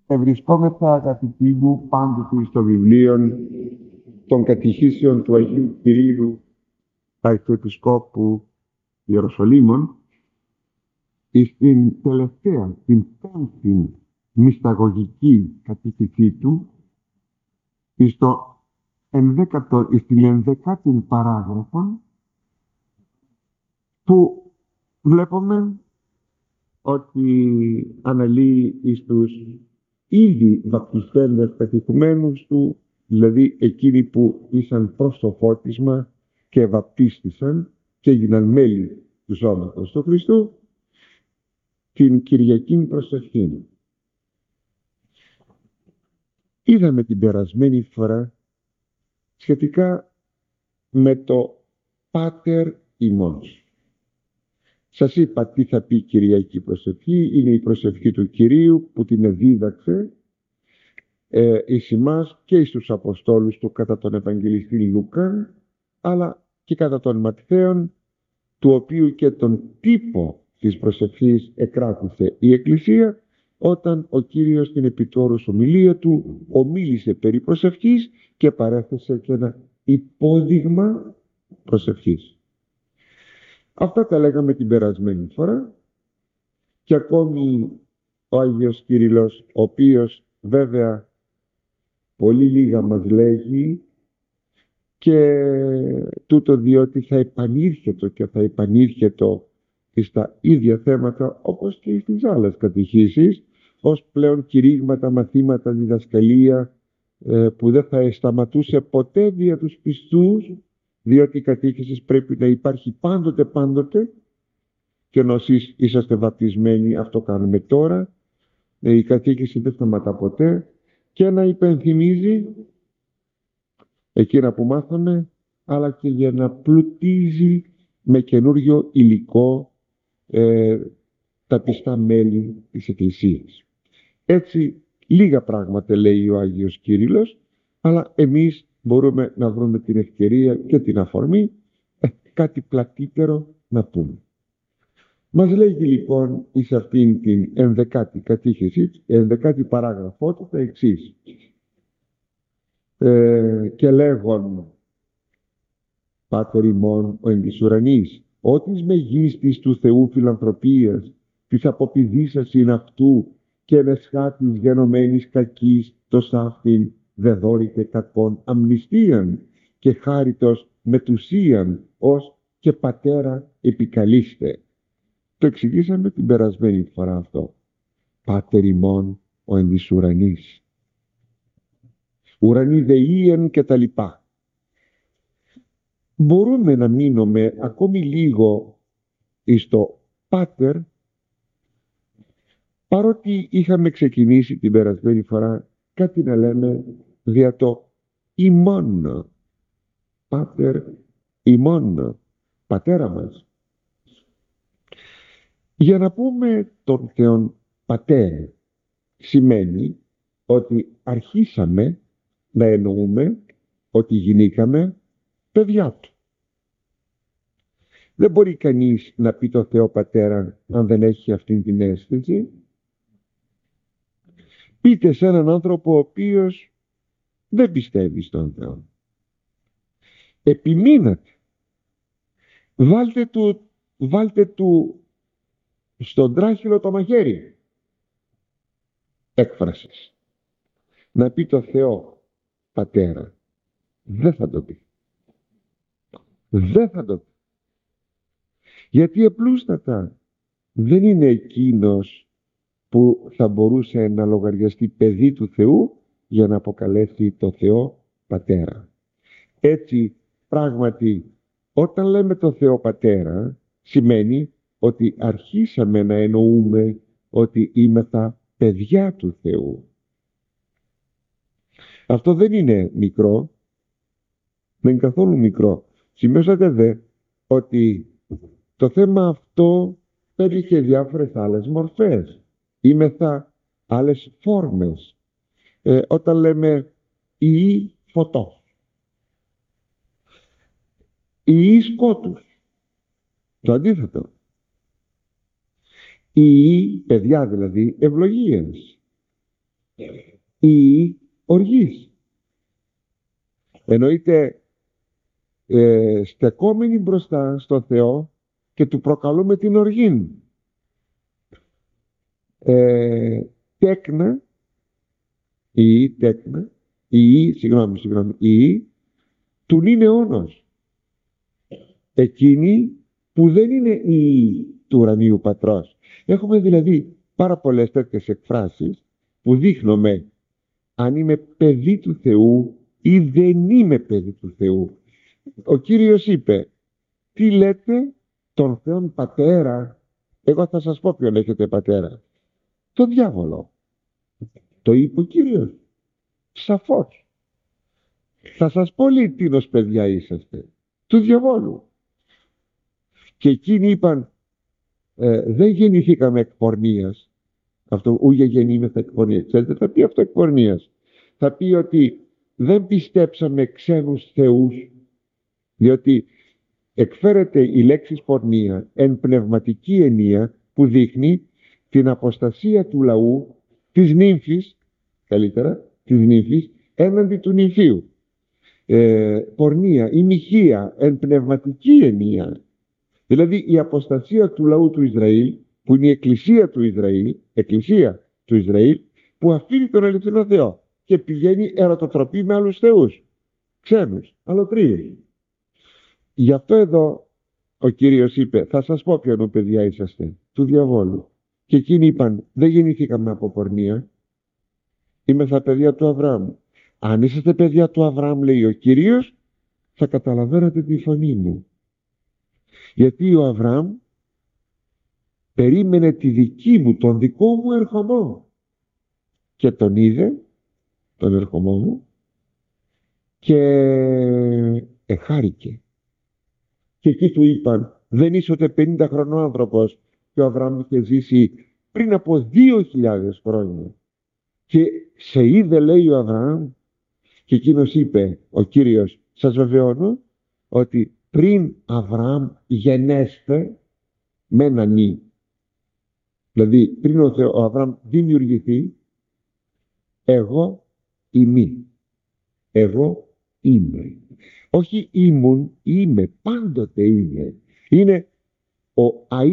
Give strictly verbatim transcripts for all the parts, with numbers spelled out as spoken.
Ευρισκόμεθα, αγαπητοί μου, πάντοτε στο βιβλίο των κατηχήσεων του Αγίου Κυρίλου Αρχιεπισκόπου Ιεροσολύμων, στην τελευταία, την πέμπτη μυσταγωγική κατήχησή του, στο ενδέκατο, στην ενδεκάτη παράγραφο, που βλέπουμε ότι αναλύει εις τους ήδη βαπτιστέντες πετυχημένους του, δηλαδή εκείνοι που ήσαν προς το φώτισμα και βαπτίστησαν και έγιναν μέλη του σώματος του Χριστού, την Κυριακή προσευχή. Είδαμε την περασμένη φορά σχετικά με το Πάτερ ημών. Σας είπα τι θα πει η Κυριακή προσευχή. Είναι η προσευχή του Κυρίου που την εδίδαξε ε, εις εμάς και εις τους Αποστόλους του κατά τον Ευαγγελιστή Λούκα, αλλά και κατά τον Ματθαίον, του οποίου και τον τύπο της προσευχής εκράτησε η Εκκλησία, όταν ο Κύριος στην επιτόρους ομιλία του ομίλησε περί προσευχής και παρέθεσε και ένα υπόδειγμα προσευχής. Αυτά τα λέγαμε την περασμένη φορά και ακόμη ο Άγιος Κύριλλος, ο οποίος βέβαια πολύ λίγα μας λέγει, και τούτο διότι θα επανήρχετο και θα επανήρχετο στα ίδια θέματα όπως και στις άλλες κατηχήσεις, ως πλέον κηρύγματα, μαθήματα, διδασκαλία ε, που δεν θα σταματούσε ποτέ δια τους πιστούς, διότι η κατήχηση πρέπει να υπάρχει πάντοτε πάντοτε, και ενώ εσείς είσαστε βαπτισμένοι, αυτό κάνουμε τώρα, η κατήχηση δεν σταματά ποτέ, και να υπενθυμίζει εκείνα που μάθαμε, αλλά και για να πλουτίζει με καινούριο υλικό ε, τα πιστά μέλη της Εκκλησίας. Έτσι λίγα πράγματα λέει ο Άγιος Κύριλλος, αλλά εμείς μπορούμε να βρούμε την ευκαιρία και την αφορμή ε, κάτι πλατύτερο να πούμε. Μας λέγει λοιπόν εις αυτήν την ενδεκάτη κατήχηση, ενδεκάτη παράγραφό του, τα εξής. Ε, και λέγον, Πάτερ ημών ο εν της ουρανής, ότι εις μεγίστης του Θεού φιλανθρωπίας, της αποπηδήσασιν αυτού και ενεσχάτης γενομένης κακής, το σάφτην δε δώρητε κακόν αμνηστίαν και χάριτος μετουσίαν ως και πατέρα επικαλείστε. Το εξηγήσαμε την περασμένη φορά αυτό. Πάτερ ημών ο εν της ουρανής. Ουρανή δεΐεν και τα λοιπά. Μπορούμε να μείνουμε ακόμη λίγο στο Πάτερ, παρότι είχαμε ξεκινήσει την περασμένη φορά κάτι να λέμε δια το ημών. Πάτερ ημών, πατέρα μας. Για να πούμε τον Θεόν Πατέρ σημαίνει ότι αρχίσαμε να εννοούμε ότι γινήκαμε παιδιά του. Δεν μπορεί κανείς να πει το Θεό Πατέρα αν δεν έχει αυτήν την αίσθηση. Πείτε σε έναν άνθρωπο ο οποίος δεν πιστεύει στον Θεό. Επιμείνατε. Βάλτε του, βάλτε του στον τράχυλο το μαχαίρι. Έκφρασης. Να πει το Θεό Πατέρα. Δεν θα το πει. Δεν θα το πει. Γιατί απλούστατα δεν είναι εκείνος που θα μπορούσε να λογαριαστεί παιδί του Θεού για να αποκαλέσει το Θεό Πατέρα. Έτσι πράγματι όταν λέμε το Θεό Πατέρα σημαίνει ότι αρχίσαμε να εννοούμε ότι είμεθα παιδιά του Θεού. Αυτό δεν είναι μικρό, δεν είναι καθόλου μικρό. Σημειώσατε δε ότι το θέμα αυτό παίρνει και διάφορες άλλες μορφές. Είμεθα άλλες φόρμες. Ε, όταν λέμε ιή φωτός, ιή σκότους, το αντίθετο. Ιή, παιδιά δηλαδή, ευλογίες. ή οργής. Εννοείται ε, στεκόμενοι μπροστά στο Θεό και του προκαλούμε την οργή. Ε, τέκνα ή τέκνα ή, συγγνώμη, συγγνώμη, ή του νυν αιώνος. Εκείνη που δεν είναι η του ουρανίου πατρός. Έχουμε δηλαδή πάρα πολλές τέτοιες εκφράσεις που δείχνουμε αν είμαι παιδί του Θεού ή δεν είμαι παιδί του Θεού. Ο Κύριος είπε, τι λέτε τον Θεόν πατέρα? Εγώ θα σας πω ποιον έχετε πατέρα. Το διάβολο. Το είπε ο Κύριος σαφώς. Θα σας πω λέει τίνος παιδιά είσαστε, του διαβόλου. Και εκείνοι είπαν, ε, δεν γεννηθήκαμε εκ πορνείας. Αυτό, ούγε γεννήμεθα εκ πορνείας. Ξέρετε, θα πει αυτό εκ πορνείας. Θα πει ότι δεν πιστέψαμε ξένους θεούς, διότι εκφέρεται η λέξη πορνεία εν πνευματική ενία που δείχνει την αποστασία του λαού, της νύμφης, καλύτερα, της νύμφης, έναντι του νυμφίου. Ε, πορνεία ή μοιχεία εν πνευματική ενία. Δηλαδή η αποστασία του λαού του Ισραήλ, που είναι η εκκλησία του Ισραήλ, εκκλησία του Ισραήλ, που αφήνει τον αληθινό Θεό και πηγαίνει ερωτοτροπή με άλλους θεούς, ξένους, αλλοτρίες. Γι' αυτό εδώ ο Κύριος είπε, θα σας πω ποιον παιδιά είσαστε, του διαβόλου. Και εκείνοι είπαν, δεν γεννηθήκαμε από πορνεία, είμεθα παιδιά του Αβραάμ. Αν είσαστε παιδιά του Αβραάμ, λέει ο Κύριος, θα καταλαβαίνετε τη φωνή μου. Γιατί ο Αβραάμ περίμενε τη δική μου, τον δικό μου ερχομό, και τον είδε, τον ερχομό μου, και εχάρηκε. Και εκεί του είπαν, δεν είσαι ούτε πενήντα χρονών άνθρωπος, και ο Αβραάμ είχε ζήσει πριν από δύο χιλιάδες χρόνια. Και σε είδε, λέει ο Αβραάμ, και εκείνος είπε, ο Κύριος, σας βεβαιώνω ότι πριν Αβραάμ γενέστε με έναν ή, δηλαδή πριν ο, Θεό, ο Αβραάμ δημιουργηθεί, εγώ είμαι. Εγώ είμαι. Όχι ήμουν, είμαι, πάντοτε είμαι. Είναι ο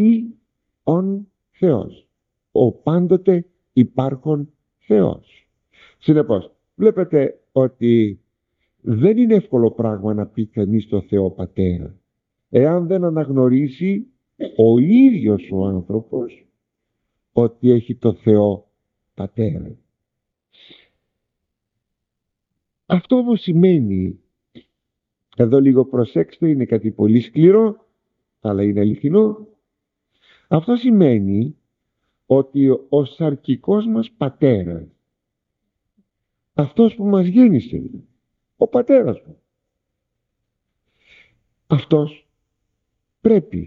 αΐων Θεός, ο πάντοτε υπάρχον Θεός. Συνεπώς, βλέπετε ότι δεν είναι εύκολο πράγμα να πει κανείς το Θεό Πατέρα, εάν δεν αναγνωρίσει ο ίδιος ο άνθρωπος ότι έχει το Θεό Πατέρα. Αυτό όμως σημαίνει, εδώ λίγο προσέξτε, είναι κάτι πολύ σκληρό, αλλά είναι αληθινό. Αυτό σημαίνει ότι ο σαρκικός μας πατέρας, αυτός που μας γέννησε, ο πατέρας μου, αυτός πρέπει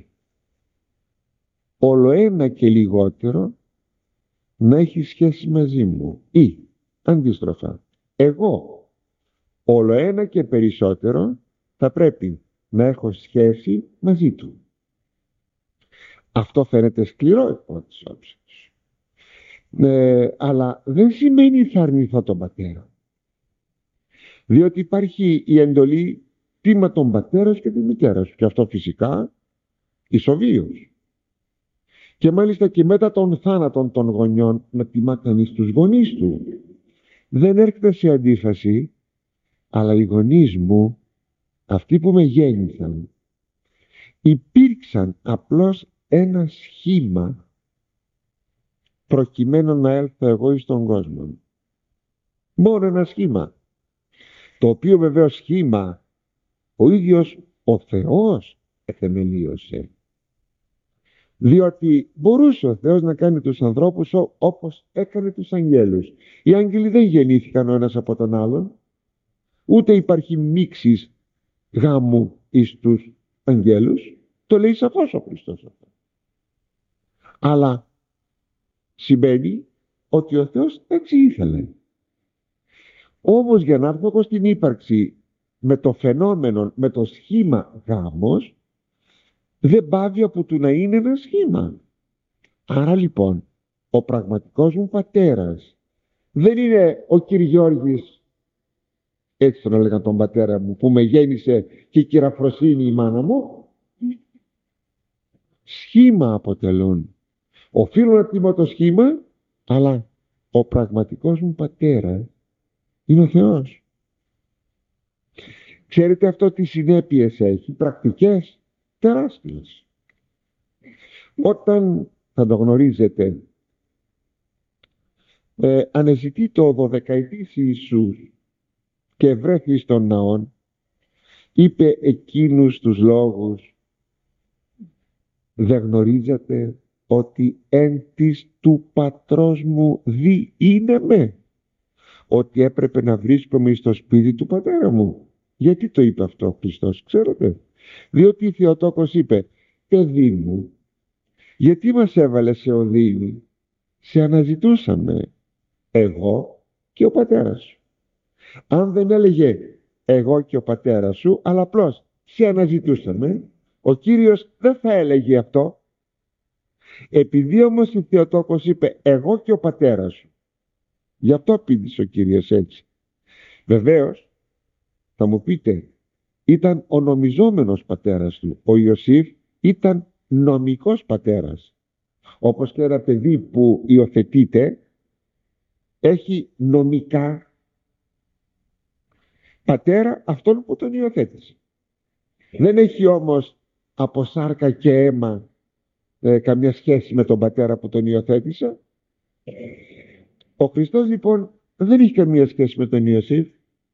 ολοένα και λιγότερο να έχει σχέση μαζί μου, ή αντίστροφα, εγώ ολοένα και περισσότερο θα πρέπει να έχω σχέση μαζί του. Αυτό φαίνεται σκληρό εκ πρώτης όψης, ε, αλλά δεν σημαίνει θα αρνηθώ τον πατέρα, διότι υπάρχει η εντολή τίμα τον πατέρα και τη μητέρα σου, και αυτό φυσικά ισοβίως. Και μάλιστα και μετά τον θάνατον των γονιών να τιμά κανείς τους γονείς του. Δεν έρχεται σε αντίφαση, αλλά οι γονείς μου, αυτοί που με γέννησαν, υπήρξαν απλώς ένα σχήμα προκειμένου να έλθω εγώ εις τον κόσμο. Μόνο ένα σχήμα, το οποίο βεβαίως σχήμα ο ίδιος ο Θεός εθεμελίωσε, διότι μπορούσε ο Θεός να κάνει τους ανθρώπους όπως έκανε τους αγγέλους. Οι άγγελοι δεν γεννήθηκαν ο ένας από τον άλλον, ούτε υπάρχει μίξης γάμου εις τους αγγέλους, το λέει σαφώς ο Χριστός αυτό. Αλλά σημαίνει ότι ο Θεός έτσι ήθελε. Όμως για να έρθω εγώ στην ύπαρξη με το φαινόμενο, με το σχήμα γάμος, δεν πάβει από του να είναι ένα σχήμα. Άρα λοιπόν ο πραγματικός μου πατέρας Δεν είναι ο Κυρ Γιώργης, έτσι τον έλεγαν τον πατέρα μου, που με γέννησε, και η κυραφροσύνη η μάνα μου. Σχήμα αποτελούν. Οφείλω να τιμώ το σχήμα, αλλά ο πραγματικός μου πατέρα είναι ο Θεός. Ξέρετε αυτό τι συνέπειες έχει? Πρακτικές τεράστιες. Όταν, θα το γνωρίζετε, ε, αναζητεί το δωδεκαετής Ιησούς και βρέθη στον ναόν, είπε εκείνους τους λόγους: δεν γνωρίζετε ότι εν της του πατρός μου δι είναι με, ότι έπρεπε να βρίσκομαι στο σπίτι του πατέρα μου? Γιατί το είπε αυτό ο Χριστός, ξέρετε? Διότι η Θεοτόκος είπε: παιδί μου, γιατί μας έβαλε σε οδύνη? Σε αναζητούσαμε εγώ και ο πατέρας σου. Αν δεν έλεγε εγώ και ο πατέρας σου, αλλά απλώς σε αναζητούσαμε, ο Κύριος δεν θα έλεγε αυτό. Επειδή όμως η Θεοτόκος είπε εγώ και ο πατέρας σου, γι' αυτό απήντησε ο Κύριος έτσι. Βεβαίως θα μου πείτε, ήταν ο νομιζόμενος πατέρας του. Ο Ιωσήφ ήταν νομικός πατέρας. Όπως και ένα παιδί που υιοθετείται έχει νομικά πατέρα αυτόν που τον υιοθέτησε. Δεν έχει όμως από σάρκα και αίμα ε, καμιά σχέση με τον πατέρα που τον υιοθέτησε. Ο Χριστός λοιπόν δεν είχε καμία σχέση με τον Ιωσήφ,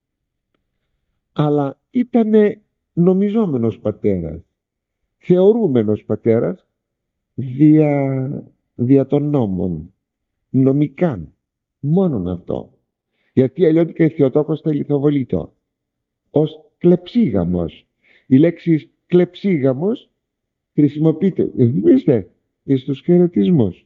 αλλά ήτανε νομιζόμενος πατέρας, θεωρούμενος πατέρας δια, δια των νόμων, νομικά, μόνον αυτό. Γιατί αλλιώτικα η Θεοτόκος θα λιθοβολείτο ως κλεψίγαμος. Η λέξη κλεψίγαμος χρησιμοποιείται, θυμίστε, στους χαιρετισμούς.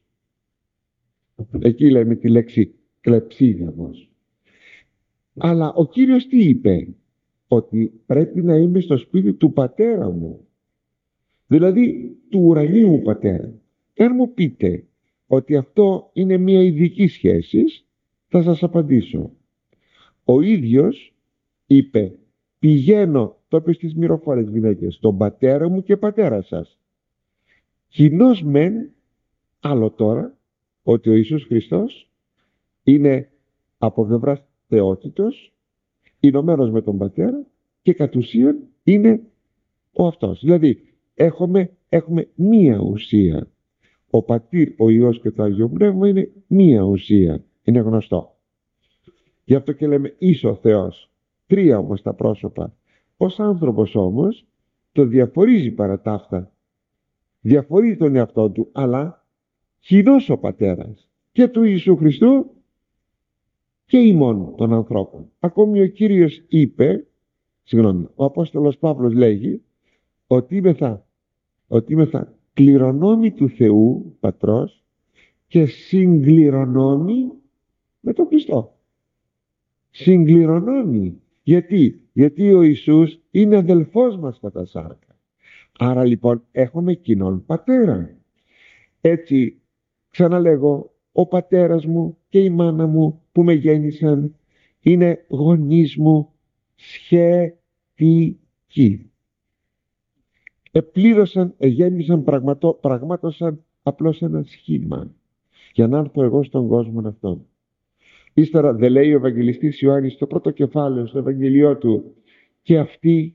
Εκεί λέμε τη λέξη κλεψίγαμος. Αλλά ο Κύριος τι είπε? Ότι πρέπει να είμαι στο σπίτι του πατέρα μου, δηλαδή του ουρανίου μου πατέρα. Αν μου πείτε ότι αυτό είναι μια ειδική σχέση, θα σας απαντήσω. Ο ίδιος είπε: πηγαίνω, το είπε στις μυροφόρες γυναίκες, στον πατέρα μου και πατέρα σας. Κοινώς μεν, άλλο τώρα, ότι ο Ιησούς Χριστός είναι από πλευράς θεότητος, ενωμένος με τον πατέρα, και κατ' ουσίαν είναι ο αυτός. Δηλαδή έχουμε, έχουμε μία ουσία. Ο Πατήρ, ο Υιός και το Άγιο Πνεύμα είναι μία ουσία. Είναι γνωστό. Γι' αυτό και λέμε εις ο Θεός. Τρία όμως τα πρόσωπα. Ως άνθρωπος όμως το διαφορίζει παρά τα αυτά. Διαφορίζει τον εαυτό του, αλλά κοινός ο πατέρας και του Ιησού Χριστού και ημών των ανθρώπων. Ακόμη ο Κύριος είπε, συγγνώμη, ο Απόστολος Παύλος λέγει ότι είμεθα, ότι είμεθα κληρονόμοι του Θεού Πατρός και συγκληρονόμοι με τον Χριστό. Συγκληρονόμοι. Γιατί? Γιατί ο Ιησούς είναι αδελφός μας κατά σάρκα. Άρα λοιπόν έχουμε κοινόν πατέρα. Έτσι, ξαναλέγω, ο πατέρας μου και η μάνα μου που με γέννησαν είναι γονείς μου σχετικοί. Επλήρωσαν, εγέννησαν, πραγματο, πραγμάτωσαν απλώς ένα σχήμα για να έρθω εγώ στον κόσμο αυτόν. Ύστερα δεν λέει ο Ευαγγελιστής Ιωάννης στο πρώτο κεφάλαιο, στο Ευαγγελιό του, και αυτοί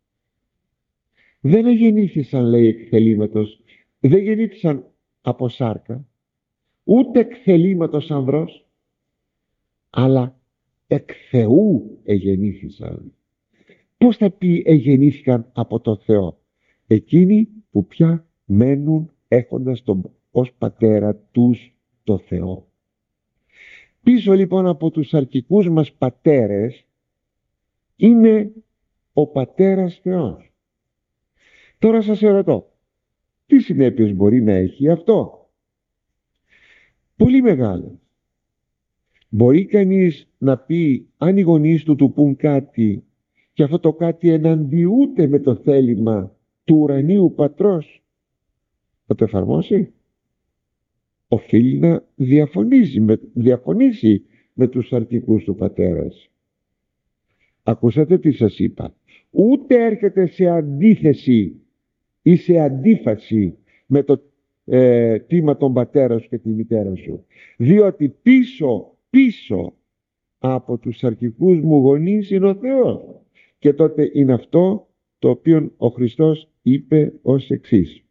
δεν εγεννήθησαν, λέει, εκ θελήματος, δεν γεννήθησαν από σάρκα, ούτε εκ θελήματος ανδρός, αλλά εκ Θεού εγεννήθησαν. Πώς θα πει εγεννήθηκαν από το Θεό? Εκείνοι που πια μένουν έχοντας τον, ως πατέρα τους το Θεό. Πίσω λοιπόν από τους αρχικούς μας πατέρες είναι ο Πατέρας Θεός. Τώρα σας ερωτώ, τι συνέπειες μπορεί να έχει αυτό? Πολύ μεγάλο. Μπορεί κανείς να πει, αν οι γονείς του του πουν κάτι και αυτό το κάτι εναντιούται με το θέλημα του ουρανίου πατρός, θα το εφαρμόσει? Οφείλει να διαφωνήσει με, διαφωνήσει με τους αρχικούς του πατέρας. Ακούσατε τι σας είπα. Ούτε έρχεται σε αντίθεση ή σε αντίφαση με το ε, τίμα των πατέρα σου και τη μητέρα σου. Διότι πίσω, πίσω από τους αρχικούς μου γονείς είναι ο Θεός. Και τότε είναι αυτό το οποίο ο Χριστός είπε ως εξής.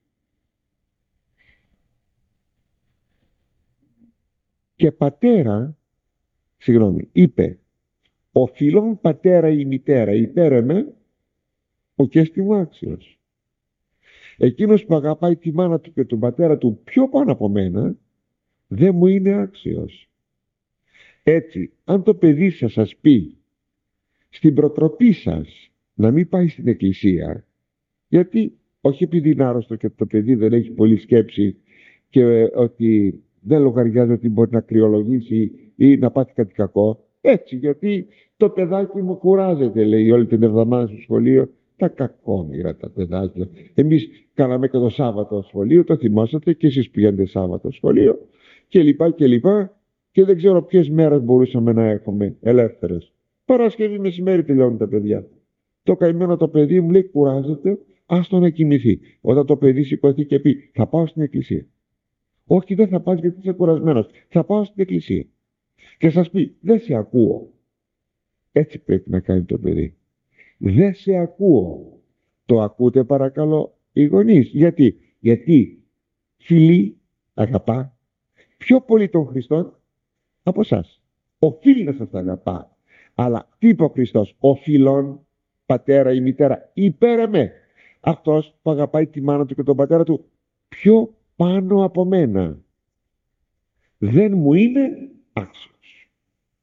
Και πατέρα, συγγνώμη, είπε, ο φιλόν πατέρα ή μητέρα υπέρεμε, ο κέστη μου άξιος. Εκείνος που αγαπάει τη μάνα του και τον πατέρα του πιο πάνω από μένα, δεν μου είναι άξιος. Έτσι, αν το παιδί σας σας πει στην προτροπή σας να μην πάει στην εκκλησία, γιατί όχι επειδή είναι άρρωστο και το παιδί δεν έχει πολλή σκέψη και ε, ότι δεν λογαριάζει ότι μπορεί να κρυολογήσει ή να πάθει κάτι κακό, έτσι, γιατί το παιδάκι μου κουράζεται, λέει, όλη την εβδομάδα στο σχολείο. Τα κακόμοιρα τα παιδάκια. Εμείς κάναμε και το Σάββατο σχολείο, το θυμόσατε, και εσείς πηγαίνετε Σάββατο σχολείο και λοιπά και λοιπά, και δεν ξέρω ποιες μέρες μπορούσαμε να έχουμε ελεύθερες. Παρασκευή μεσημέρι τελειώνουν τα παιδιά. Το καημένο το παιδί μου λέει κουράζεται, άστο να κοιμηθεί. Όταν το παιδί σηκωθεί και πει θα πάω στην εκκλησία. Όχι, δεν θα πας γιατί είσαι κουρασμένος. Θα πάω στην εκκλησία. Και σας πει δεν σε ακούω. Έτσι πρέπει να κάνει το παιδί. Δεν σε ακούω. Το ακούτε παρακαλώ οι γονείς. Γιατί, γιατί φιλεί, αγαπά πιο πολύ τον Χριστόν από εσάς. Οφείλει να σας αγαπά. Αλλά τι είπε ο Χριστός? Ο φιλόν πατέρα ή μητέρα υπέρεμε. Αυτός που αγαπάει τη μάνα του και τον πατέρα του πιο πάνω από μένα, δεν μου είναι άξιος.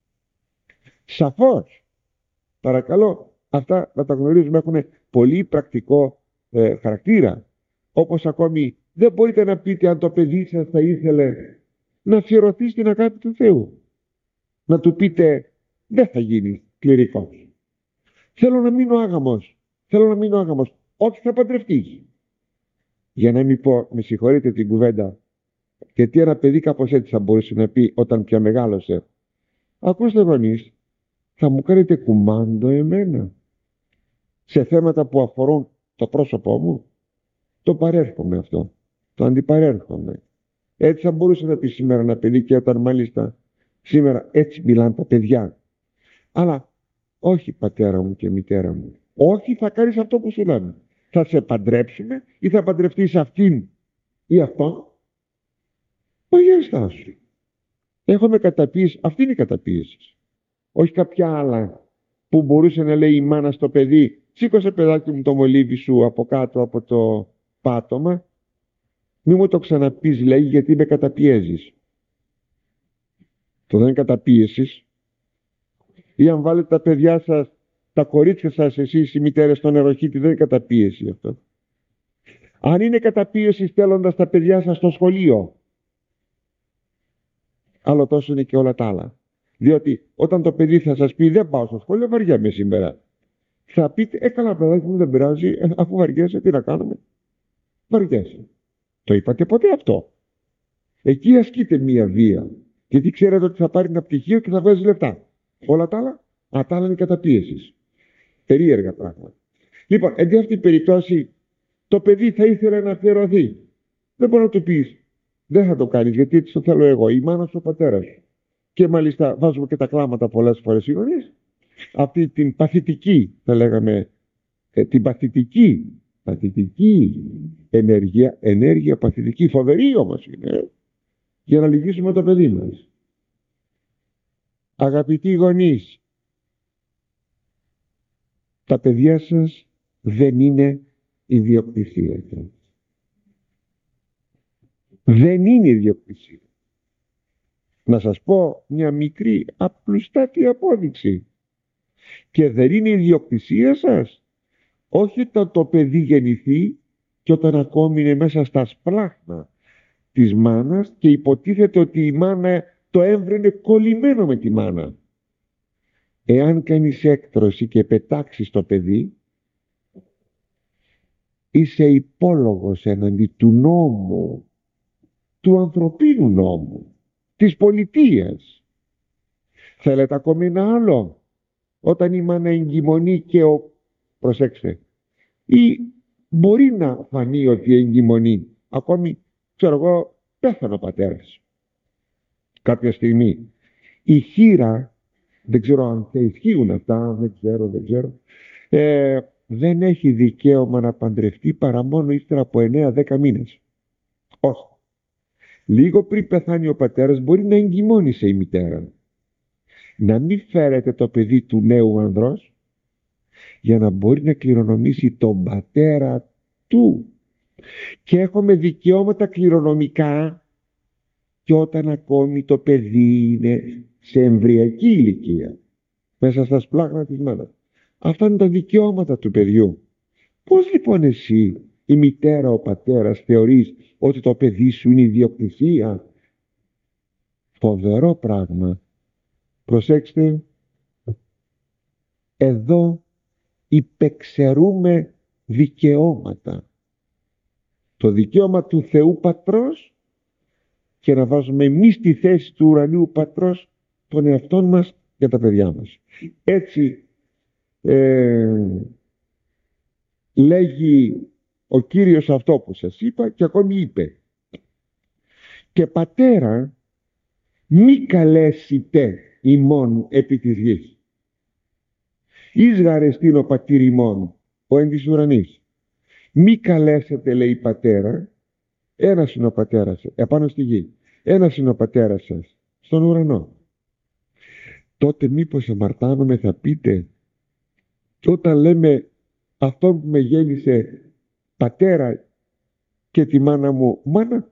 Σαφώς, παρακαλώ, αυτά να τα γνωρίζουμε, έχουν πολύ πρακτικό ε, χαρακτήρα. Όπως ακόμη δεν μπορείτε να πείτε αν το παιδί σας θα ήθελε να αφιερωθεί στην αγάπη του Θεού. Να του πείτε δεν θα γίνει κληρικός. Θέλω να μείνω άγαμος. Θέλω να μείνω άγαμος. Όχι, θα παντρευτείς. Για να μην πω, με συγχωρείτε την κουβέντα, γιατί ένα παιδί κάπως έτσι θα μπορούσε να πει όταν πια μεγάλωσε. Ακούστε γονείς, θα μου κάνετε κουμάντο εμένα σε θέματα που αφορούν το πρόσωπό μου? Το παρέρχομαι αυτό. Το αντιπαρέρχομαι. Έτσι θα μπορούσε να πει σήμερα ένα παιδί, και όταν μάλιστα σήμερα έτσι μιλάνε τα παιδιά. Αλλά όχι πατέρα μου και μητέρα μου. Όχι, θα κάνεις αυτό που σου λένε. Θα σε παντρέψουμε ή θα παντρευτείς αυτήν ή αυτόν. Παγιά στάσου. Έχουμε καταπίεση. Αυτή είναι η καταπίεση. Όχι κάποια άλλα που μπορούσε να λέει η μάνα στο παιδί, σήκωσε παιδάκι μου το μολύβι σου από κάτω από το πάτωμα, μη μου το ξαναπείς, λέει, γιατί με καταπιέζεις. Το δεν είναι καταπίεσης. Ή αν βάλετε τα παιδιά σας, τα κορίτσια σας, εσείς οι μητέρες, στον νεροχύτη, δεν είναι καταπίεση αυτό. Αν είναι καταπίεση στέλνοντας τα παιδιά σας στο σχολείο, άλλο τόσο είναι και όλα τα άλλα. Διότι όταν το παιδί θα σας πει δεν πάω στο σχολείο, βαριέμαι σήμερα, θα πείτε ε καλά παιδάκι μου, δεν πειράζει, ε, αφού βαριέσαι τι να κάνουμε? Βαριέσαι. Το είπατε ποτέ αυτό? Εκεί ασκείται μία βία, γιατί ξέρετε ότι θα πάρει ένα πτυχίο και θα βγάζει λεφτά. Όλα τα άλλα, α, τα άλλα είναι καταπίεσης. Περίεργα πράγματα. Λοιπόν, εν αυτή την περίπτωση το παιδί θα ήθελε να αφιερωθεί. Δεν μπορεί να του πεις δεν θα το κάνεις γιατί έτσι το θέλω εγώ, η μάνα σου, ο πατέρας σου. Και μάλιστα βάζουμε και τα κλάματα πολλές φορές οι γονείς. Αυτή την παθητική, θα λέγαμε, ε, την παθητική, παθητική ενέργεια, ενέργεια παθητική, φοβερή όμως είναι, για να λυγίσουμε το παιδί μας. Αγαπητοί γονείς, τα παιδιά σας δεν είναι ιδιοκτησία σας. Δεν είναι ιδιοκτησία. Να σας πω μια μικρή απλουστάτη απόδειξη. Και δεν είναι ιδιοκτησία σας, όχι όταν το παιδί γεννηθεί και όταν ακόμη είναι μέσα στα σπλάχνα της μάνας και υποτίθεται ότι η μάνα, το έμβριο είναι κολλημένο με τη μάνα. Εάν κάνεις έκτρωση και πετάξεις το παιδί, είσαι υπόλογος εναντί του νόμου, του ανθρωπίνου νόμου, της πολιτείας. Θέλετε ακόμη ένα άλλο? Όταν η μάνα εγκυμονεί και ο... προσέξτε, ή μπορεί να φανεί ότι εγκυμονεί, ακόμη, ξέρω εγώ, πέθανε ο πατέρας κάποια στιγμή, η χείρα, δεν ξέρω αν θα ισχύουν αυτά, δεν ξέρω, δεν ξέρω, ε, δεν έχει δικαίωμα να παντρευτεί παρά μόνο ύστερα από εννέα δέκα μήνες. Όχι. Λίγο πριν πεθάνει ο πατέρας μπορεί να εγκυμόνησε η μητέρα. Να μην φέρετε το παιδί του νέου ανδρός για να μπορεί να κληρονομήσει τον πατέρα του. Και έχουμε δικαιώματα κληρονομικά και όταν ακόμη το παιδί είναι σε εμβρυακή ηλικία, μέσα στα σπλάχνα της μάνας. Αυτά είναι τα δικαιώματα του παιδιού. Πώς λοιπόν εσύ, η μητέρα, ο πατέρας, θεωρείς ότι το παιδί σου είναι ιδιοκτησία? Φοβερό πράγμα. Προσέξτε, εδώ υπεξαιρούμε δικαιώματα. Το δικαίωμα του Θεού Πατρός και να βάζουμε εμείς στη θέση του ουρανίου Πατρός τον εαυτόν μας για τα παιδιά μας. Έτσι ε, λέγει ο Κύριος αυτό που σας είπα και ακόμη είπε και πατέρα μη καλέσετε ημών επί της γης. Εις γαρεστήν ο πατήρ ημών ο εν της ουρανής. Μη καλέσετε, λέει, πατέρα. Ένας είναι ο πατέρας σας επάνω στη γη. Ένας είναι ο πατέρας σας στον ουρανό. Τότε μήπως αμαρτάνομαι, θα πείτε, όταν λέμε αυτό που με γέννησε πατέρα και τη μάνα μου μάνα?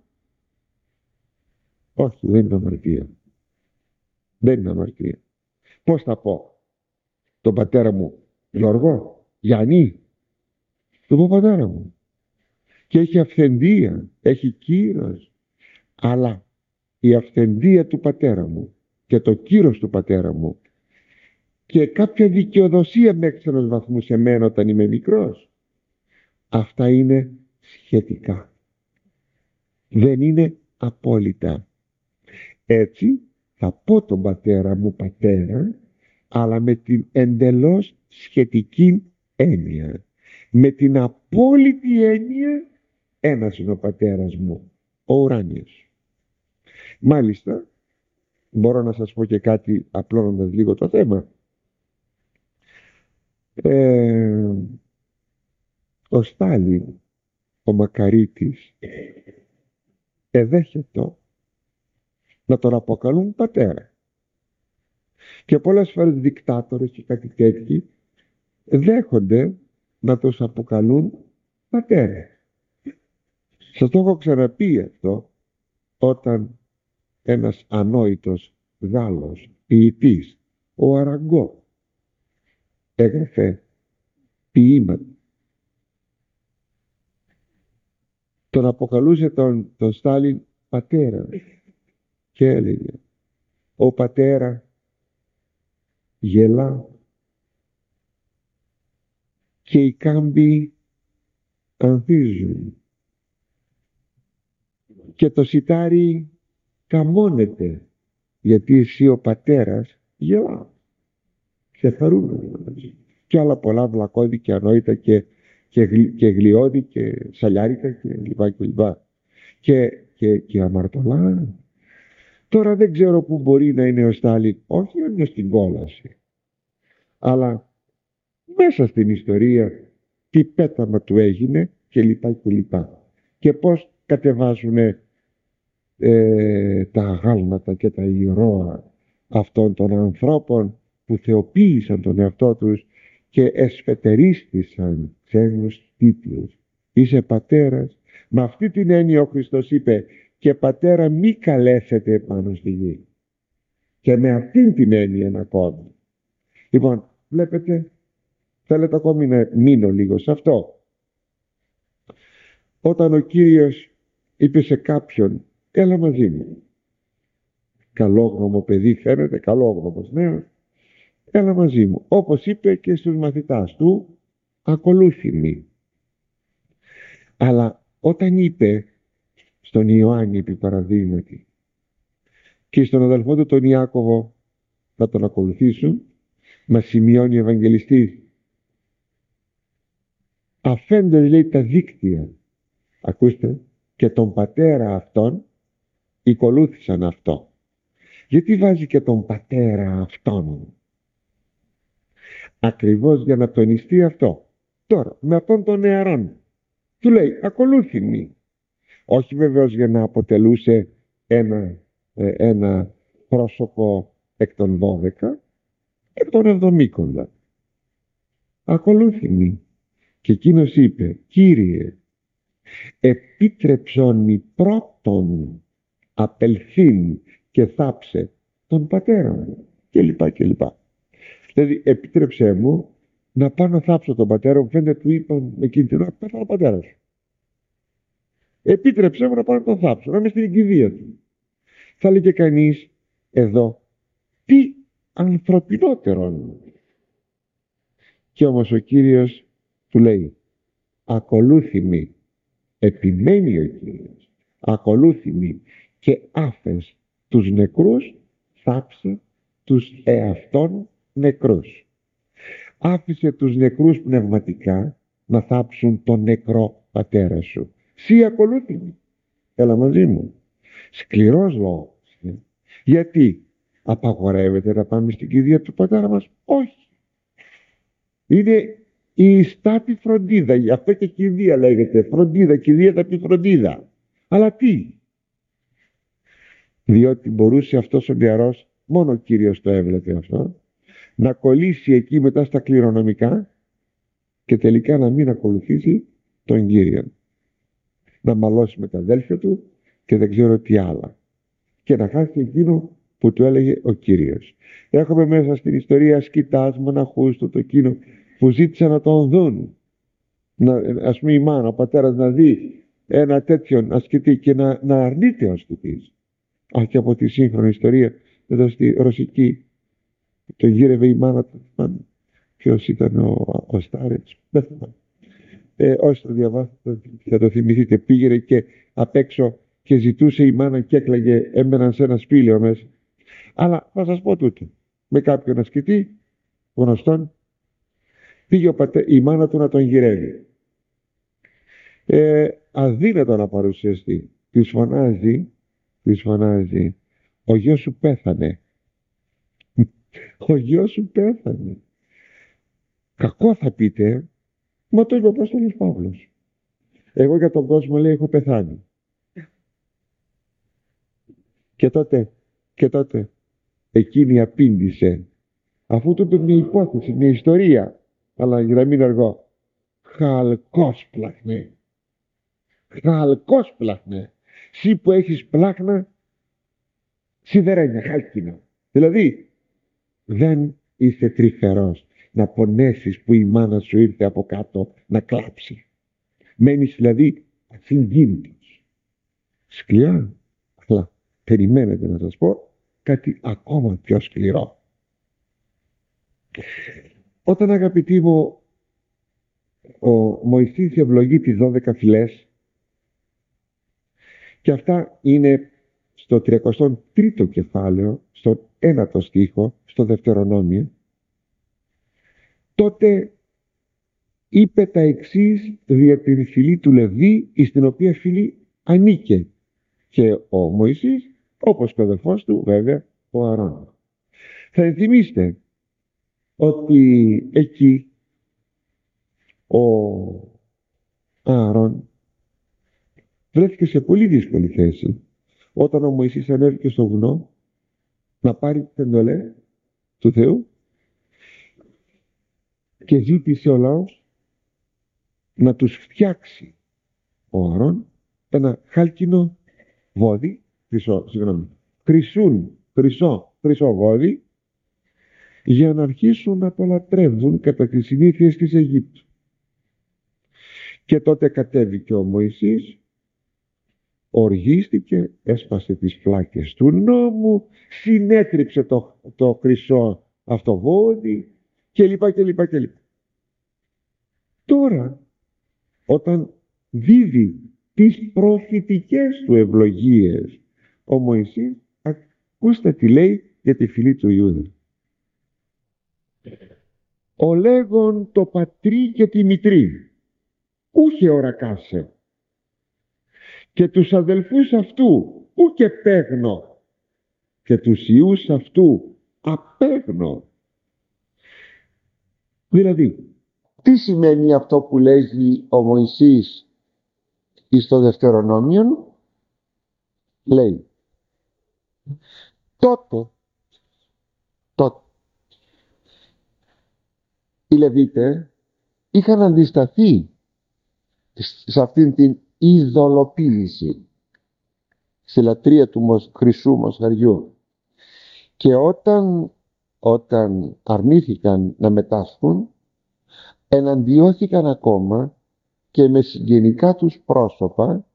Όχι, δεν είναι αμαρτία. Δεν είναι αμαρτία. Πώς θα πω τον πατέρα μου Γιώργο, Γιάννη? Το πω πατέρα μου. Και έχει αυθεντία, έχει κύρος. Αλλά η αυθεντία του πατέρα μου και το κύρος του πατέρα μου και κάποια δικαιοδοσία μέχρι ενός βαθμού σε μένα όταν είμαι μικρός, αυτά είναι σχετικά. Δεν είναι απόλυτα. Έτσι θα πω τον πατέρα μου πατέρα, αλλά με την εντελώς σχετική έννοια. Με την απόλυτη έννοια, ένας είναι ο πατέρας μου, ο ουράνιος. Μάλιστα, μπορώ να σας πω και κάτι απλώνοντας λίγο το θέμα. Ε, ο Στάλιν, ο Μακαρίτης, εδέχεται να τον αποκαλούν πατέρα. Και πολλές φορές δικτάτορες και κάτι τέτοιοι δέχονται να τους αποκαλούν πατέρα. Σας το έχω ξαναπεί αυτό όταν ένας ανόητος Γάλλος ποιητής, ο Αραγκό, έγραφε ποίηματα. Τον αποκαλούσε τον, τον Στάλιν πατέρα και έλεγε ο πατέρα γελά και οι κάμποι ανθίζουν και το σιτάρι καμώνεται γιατί εσύ ο πατέρας γελά και χαρούμενο και άλλα πολλά βλακώδη και ανόητα και, και, γλυ, και γλιώδη και σαλιάρικα και λοιπά και λοιπά και, και, και αμαρτωλά. Τώρα δεν ξέρω πού μπορεί να είναι ο Στάλιν, όχι είναι στην κόλαση, αλλά μέσα στην ιστορία τι πέταμα του έγινε και λοιπά και λοιπά και πως κατεβάζουν ε, τα γάλματα και τα ηρώα αυτών των ανθρώπων που θεοποίησαν τον εαυτό τους και εσφετερίστησαν ξένους τίτλους. Είσαι πατέρας. Με αυτή την έννοια ο Χριστός είπε και πατέρα μη καλέσετε πάνω στη γη. Και με αυτήν την έννοια να ακόμη. Λοιπόν, βλέπετε, θέλετε ακόμη να μείνω λίγο σε αυτό. Όταν ο Κύριος είπε σε κάποιον έλα μαζί μου, καλόγνωμο παιδί φαίνεται, καλόγνωμος νέος, έλα μαζί μου, όπως είπε και στους μαθητάς του, ακολούθημι. Αλλά όταν είπε στον Ιωάννη επί παραδείγματι και στον αδελφό του τον Ιάκωβο, να τον ακολουθήσουν, μας σημειώνει ο Ευαγγελιστής. Αφέντες, λέει, τα δίκτυα, ακούστε, και τον πατέρα αυτόν ακολούθησαν αυτό. Γιατί βάζει και τον πατέρα αυτόν? Ακριβώς για να τονιστεί αυτό. Τώρα, με αυτόν τον νεαρόν του λέει ακολούθημη. Όχι βεβαίως για να αποτελούσε ένα, ένα πρόσωπο εκ των δώδεκα, εκ των εβδομήκοντα. Ακολούθημη. Και εκείνος είπε, Κύριε, επίτρεψον μη πρώτον απελθύν και θάψε τον πατέρα μου, και λοιπά και λοιπά. Δηλαδή, επίτρεψέ μου να πάω να θάψω τον πατέρα μου. Φαίνεται του είπαν εκείνη την ώρα, πέθανε ο πατέρας σου. Επίτρεψέ μου να πάω να τον θάψω, να είμαι στην κηδεία του. Θα λέγε κανείς εδώ, τι ανθρωπινότερο. Και όμως ο Κύριος του λέει, ακολούθημη. Επιμένει ο Κύριος, ακολούθημη, και άφες τους νεκρούς, θάψε τους εαυτόν νεκρούς. Άφησε τους νεκρούς πνευματικά να θάψουν τον νεκρό πατέρα σου. Σύ ακολούθημη. Έλα μαζί μου. Σκληρός λόγος. Ε. Γιατί απαγορεύεται να πάμε στην κηδεία του πατέρα μας? Όχι. Είναι η στάτη φροντίδα. Γι' αυτό και κηδεία λέγεται. Φροντίδα, κηδεία θα πει φροντίδα. Αλλά τι? Διότι μπορούσε αυτός ο νεαρός, μόνο ο Κύριος το έβλεπε αυτό, να κολλήσει εκεί μετά στα κληρονομικά και τελικά να μην ακολουθήσει τον Κύριο. Να μαλώσει με τα αδέλφια του και δεν ξέρω τι άλλα. Και να χάσει εκείνο που του έλεγε ο Κύριος. Έχουμε μέσα στην ιστορία ασκητάς, μοναχούς του, το εκείνο που ζήτησαν να τον δουν. Να, ας πούμε η μάνα, ο πατέρας να δει ένα τέτοιον ασκητή και να, να αρνείται ο ασκητής. Α, και από τη σύγχρονη ιστορία, εδώ στη ρωσική, τον γύρευε η μάνα του. Ποιος ήταν ο, ο Στάρετς, δεν θυμάμαι. Ε, όσοι το διαβάσετε θα το θυμηθείτε. Πήγαινε και απ' έξω και ζητούσε η μάνα και έκλαιγε, έμπαιναν σε ένα σπήλαιο μέσα. Αλλά θα σας πω τούτο. Με κάποιον ασκητή γνωστόν, πήγε ο πατέ, η μάνα του να τον γυρεύει. Ε, αδύνατο να παρουσιαστεί. Της φωνάζει, της φωνάζει, ο γιος σου πέθανε. Ο γιος σου πέθανε. Κακό θα πείτε, μα το είπε ο Απόστολος Παύλος. Εγώ για τον κόσμο, λέει, έχω πεθάνει. Και τότε, και τότε, εκείνη απήντησε, αφού του είπε μια υπόθεση, μια ιστορία, αλλά για να μην αργώ, χαλκός πλαχνέ. Χαλκός πλαχνέ. Συ που έχεις πλάχνα, σιδερένια, χάλκινα. Δηλαδή, δεν είσαι τρυφερός να πονέσεις που η μάνα σου ήρθε από κάτω να κλάψει. Μένεις δηλαδή ασυγκίνητος. Σκληρά, αλλά περιμένετε να σας πω κάτι ακόμα πιο σκληρό. Όταν, αγαπητοί μου, ο Μωυσής ευλογεί τις δώδεκα φυλές, και αυτά είναι στο τριακοστό τρίτο κεφάλαιο, στο ένατο στίχο, στο Δευτερονόμιο, τότε είπε τα εξής δια την φυλή του Λεβί, εις την οποία φυλή ανήκε και ο Μωυσής, όπως και ο αδελφός του βέβαια ο Αρών. Θα ενθυμίστε ότι εκεί ο Άρων βρέθηκε σε πολύ δύσκολη θέση όταν ο Μωυσής ανέβηκε στο βουνό να πάρει τις εντολές του Θεού και ζήτησε ο λαός να τους φτιάξει ο Άρων ένα χάλκινο βόδι, χρυσό, συγγνώμη, χρυσούν, χρυσό, χρυσό βόδι, για να αρχίσουν να το λατρεύουν κατά τις συνήθειες της Αιγύπτου. Και τότε κατέβηκε ο Μωυσής, οργίστηκε, έσπασε τις πλάκες του νόμου, συνέτριψε το, το χρυσό αυτό βόδι και λοιπά και λοιπά και λοιπά. Τώρα, όταν δίδει τις προφητικές του ευλογίες ο Μωυσής, ακούστε τι λέει για τη φυλή του Ιούδα. ο λέγον το πατρί και τη μητρί, ούχε ορακάσε, και τους αδελφούς αυτού ούκε παίγνω, και τους ιούς αυτού απέγνω. Δηλαδή, τι σημαίνει αυτό που λέγει ο Μωυσής εις το Δευτερονόμιον? Λέει, τότε, τότε οι Λεβίτες είχαν αντισταθεί σε αυτήν την ειδωλοποίηση, στη λατρεία του μοσ, χρυσού μοσχαριού, και όταν, όταν αρνήθηκαν να μετάσχουν, εναντιώθηκαν ακόμα και με συγγενικά τους πρόσωπα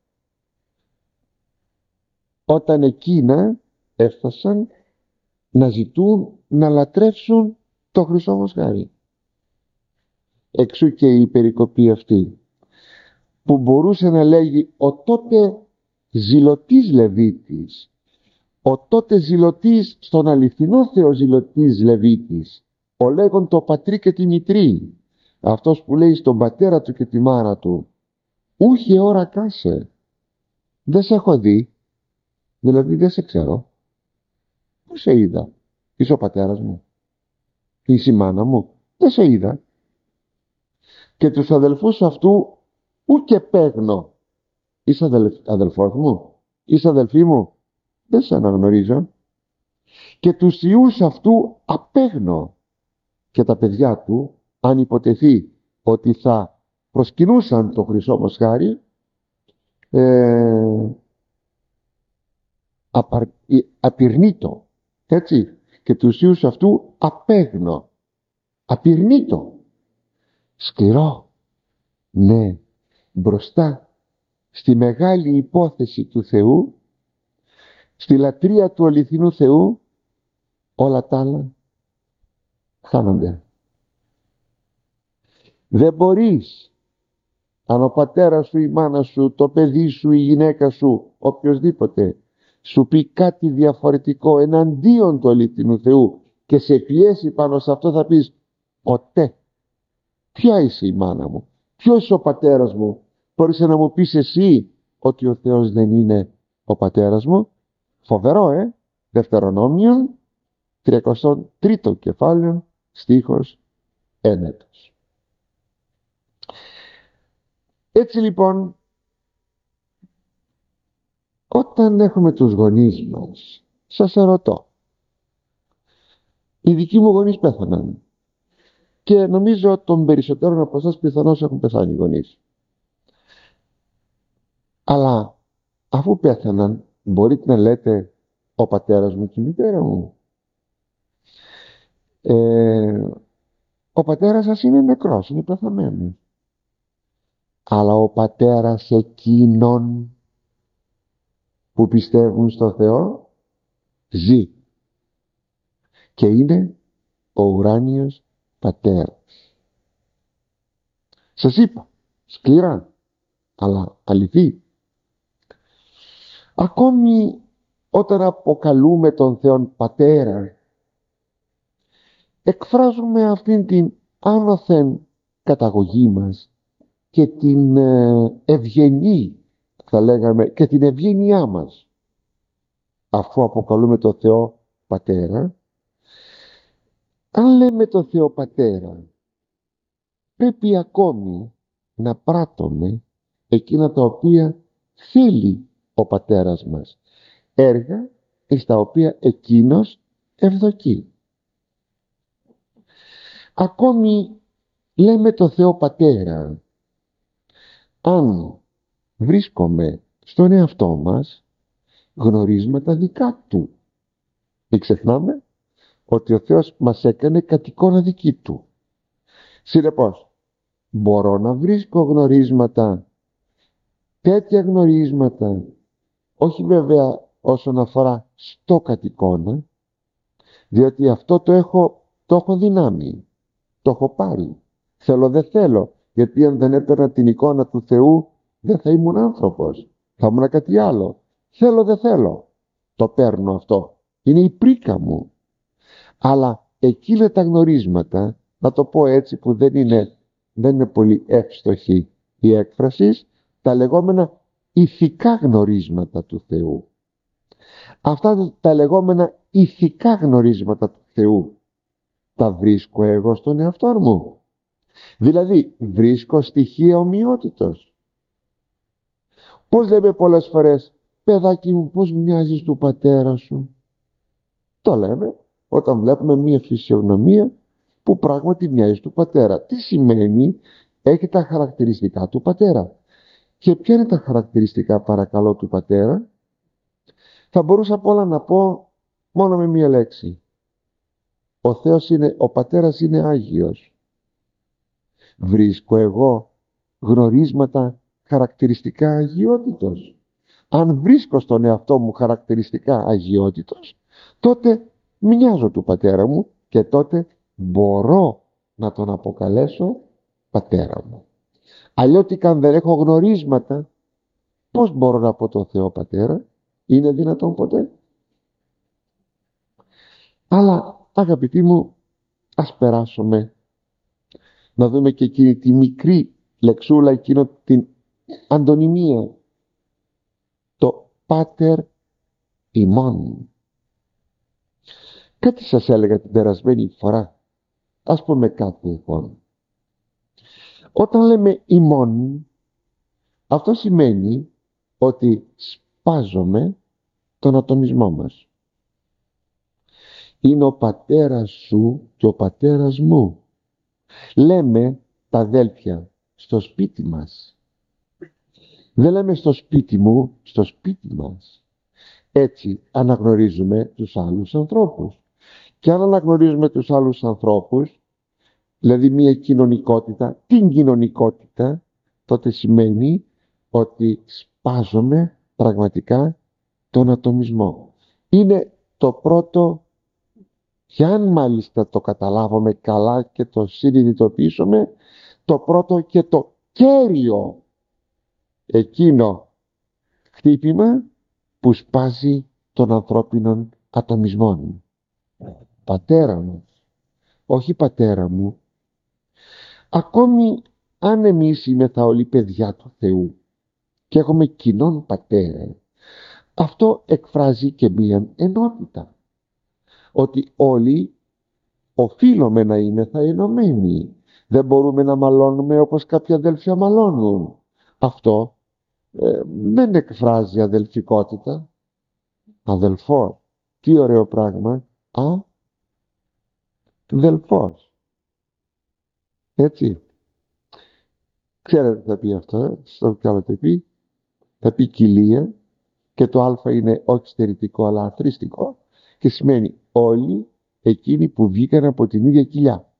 όταν εκείνα έφτασαν να ζητούν να λατρεύσουν το χρυσό μοσχάρι. Εξού και η περικοπή αυτή, που μπορούσε να λέγει ο τότε ζηλωτής Λεβίτης, ο τότε ζηλωτής, στον αληθινό Θεό ζηλωτής Λεβίτης, ο λέγον το πατρί και τη μητρί, αυτός που λέει στον πατέρα του και τη μάνα του, ούχε ώρα κάσε, δεν σε έχω δει, δηλαδή δεν σε ξέρω, πού σε είδα? Είσαι ο πατέρας μου, είσαι η μάνα μου, δεν σε είδα. Και τους αδελφούς αυτού ούκε παίγνω, είσαι αδελφ, αδελφός μου, είσαι αδελφή μου, δεν σε αναγνωρίζω. Και τους ιούς αυτού απέγνω, και τα παιδιά του, αν υποτεθεί ότι θα προσκυνούσαν το χρυσό μοσχάρι, ε, απαρ, απειρνήτω, έτσι, και τους ιούς αυτού απέγνω, απειρνήτω. Σκληρό, ναι, μπροστά στη μεγάλη υπόθεση του Θεού, στη λατρεία του αληθινού Θεού, όλα τα άλλα χάνονται. Δεν μπορείς, αν ο πατέρας σου, η μάνα σου, το παιδί σου, η γυναίκα σου, οποιοσδήποτε σου πει κάτι διαφορετικό εναντίον του αληθινού Θεού και σε πιέσει πάνω σε αυτό, θα πεις ποτέ. Ποια είσαι η μάνα μου, ποιος είσαι ο πατέρας μου? Μπορείς να μου πεις εσύ ότι ο Θεός δεν είναι ο πατέρας μου? Φοβερό, ε! Δευτερονόμιον, τριακοστό τρίτο κεφάλαιο, στίχος ένατος. Έτσι λοιπόν, όταν έχουμε τους γονείς μας, σας ερωτώ, οι δικοί μου γονείς πέθαναν και νομίζω των περισσότερων από εσάς πιθανώς έχουν πεθάνει οι γονείς. Αλλά αφού πέθαναν, μπορείτε να λέτε ο πατέρας μου και η μητέρα μου. Ε, ο πατέρας σας είναι νεκρός, είναι πεθαμένος. Αλλά ο πατέρας εκείνων που πιστεύουν στο Θεό ζει και είναι ο ουράνιος πατέρας. Σας είπα, σκληρά, αλλά αληθή. Ακόμη όταν αποκαλούμε τον Θεόν Πατέρα, εκφράζουμε αυτήν την άνωθεν καταγωγή μας και την ευγενή, θα λέγαμε, και την ευγένειά μας. Αφού αποκαλούμε τον Θεό Πατέρα, αν λέμε τον Θεό Πατέρα, πρέπει ακόμη να πράττουμε εκείνα τα οποία θέλει ο πατέρας μας, έργα εις τα οποία εκείνος ευδοκεί. Ακόμη λέμε το Θεό Πατέρα αν βρίσκομαι στον εαυτό μας γνωρίσματα δικά του. Μην ξεχνάμε ότι ο Θεός μας έκανε κατ' εικόνα δική του. Συνεπώς, μπορώ να βρίσκω γνωρίσματα, τέτοια γνωρίσματα, όχι βέβαια όσον αφορά στο κατ' εικόνα, διότι αυτό το έχω, το έχω δυνάμει, το έχω πάρει. Θέλω δεν θέλω, γιατί αν δεν έπαιρνα την εικόνα του Θεού δεν θα ήμουν άνθρωπος, θα ήμουν κάτι άλλο. Θέλω δεν θέλω, το παίρνω αυτό, είναι η πρίκα μου. Αλλά εκείνα τα γνωρίσματα να το πω έτσι που δεν είναι, δεν είναι πολύ εύστοχη η έκφραση, τα λεγόμενα ηθικά γνωρίσματα του Θεού. Αυτά τα λεγόμενα ηθικά γνωρίσματα του Θεού τα βρίσκω εγώ στον εαυτό μου. Δηλαδή βρίσκω στοιχεία ομοιότητος. Πώς λέμε πολλές φορές, παιδάκι μου, πώς μοιάζεις του πατέρα σου? Το λέμε όταν βλέπουμε μία φυσιογνωμία που πράγματι μοιάζει του πατέρα. Τι σημαίνει? Έχει τα χαρακτηριστικά του πατέρα. Και ποια είναι τα χαρακτηριστικά, παρακαλώ, του πατέρα? Θα μπορούσα απ' όλα να πω μόνο με μία λέξη. Ο Θεός είναι, ο πατέρας είναι Άγιος. Βρίσκω εγώ γνωρίσματα, χαρακτηριστικά αγιότητος? Αν βρίσκω στον εαυτό μου χαρακτηριστικά αγιότητος, τότε μοιάζω του πατέρα μου και τότε μπορώ να τον αποκαλέσω πατέρα μου. Αλλιώτικα αν δεν έχω γνωρίσματα, πώς μπορώ να πω τον Θεό πατέρα? Είναι δυνατόν ποτέ? Αλλά αγαπητοί μου, ας περάσουμε να δούμε και εκείνη τη μικρή λεξούλα, εκείνο την αντωνυμία, το πάτερ ημών. Κάτι σας έλεγα την περασμένη φορά, ας πούμε κάτι λοιπόν. Όταν λέμε ημών, αυτό σημαίνει ότι σπάζομαι τον ατομισμό μας. Είναι ο πατέρας σου και ο πατέρας μου. Λέμε τα αδέλφια στο σπίτι μας. Δεν λέμε στο σπίτι μου, στο σπίτι μας. Έτσι αναγνωρίζουμε τους άλλους ανθρώπους. Και αν αναγνωρίζουμε τους άλλους ανθρώπους, δηλαδή μια κοινωνικότητα, την κοινωνικότητα, τότε σημαίνει ότι σπάζομαι πραγματικά τον ατομισμό. Είναι το πρώτο, και αν μάλιστα το καταλάβουμε καλά και το συνειδητοποιήσουμε, το πρώτο και το κέριο εκείνο χτύπημα που σπάζει των ανθρώπινων ατομισμών. Πατέρα μου, όχι πατέρα μου. Ακόμη αν εμείς είμεθα όλοι παιδιά του Θεού και έχουμε κοινόν πατέρα, αυτό εκφράζει και μία ενότητα, ότι όλοι οφείλουμε να είμεθα ενωμένοι. Δεν μπορούμε να μαλώνουμε όπως κάποιοι αδελφοί μαλώνουν. Αυτό ε, δεν εκφράζει αδελφικότητα. Αδελφό, τι ωραίο πράγμα. Α, αδελφός. Έτσι. Ξέρετε τι θα πει αυτό, ε? Στο κι άλλο θα πει. Θα πει κοιλία και το α είναι όχι στερητικό αλλά αθρηστικό και σημαίνει όλοι εκείνοι που βγήκαν από την ίδια κοιλιά.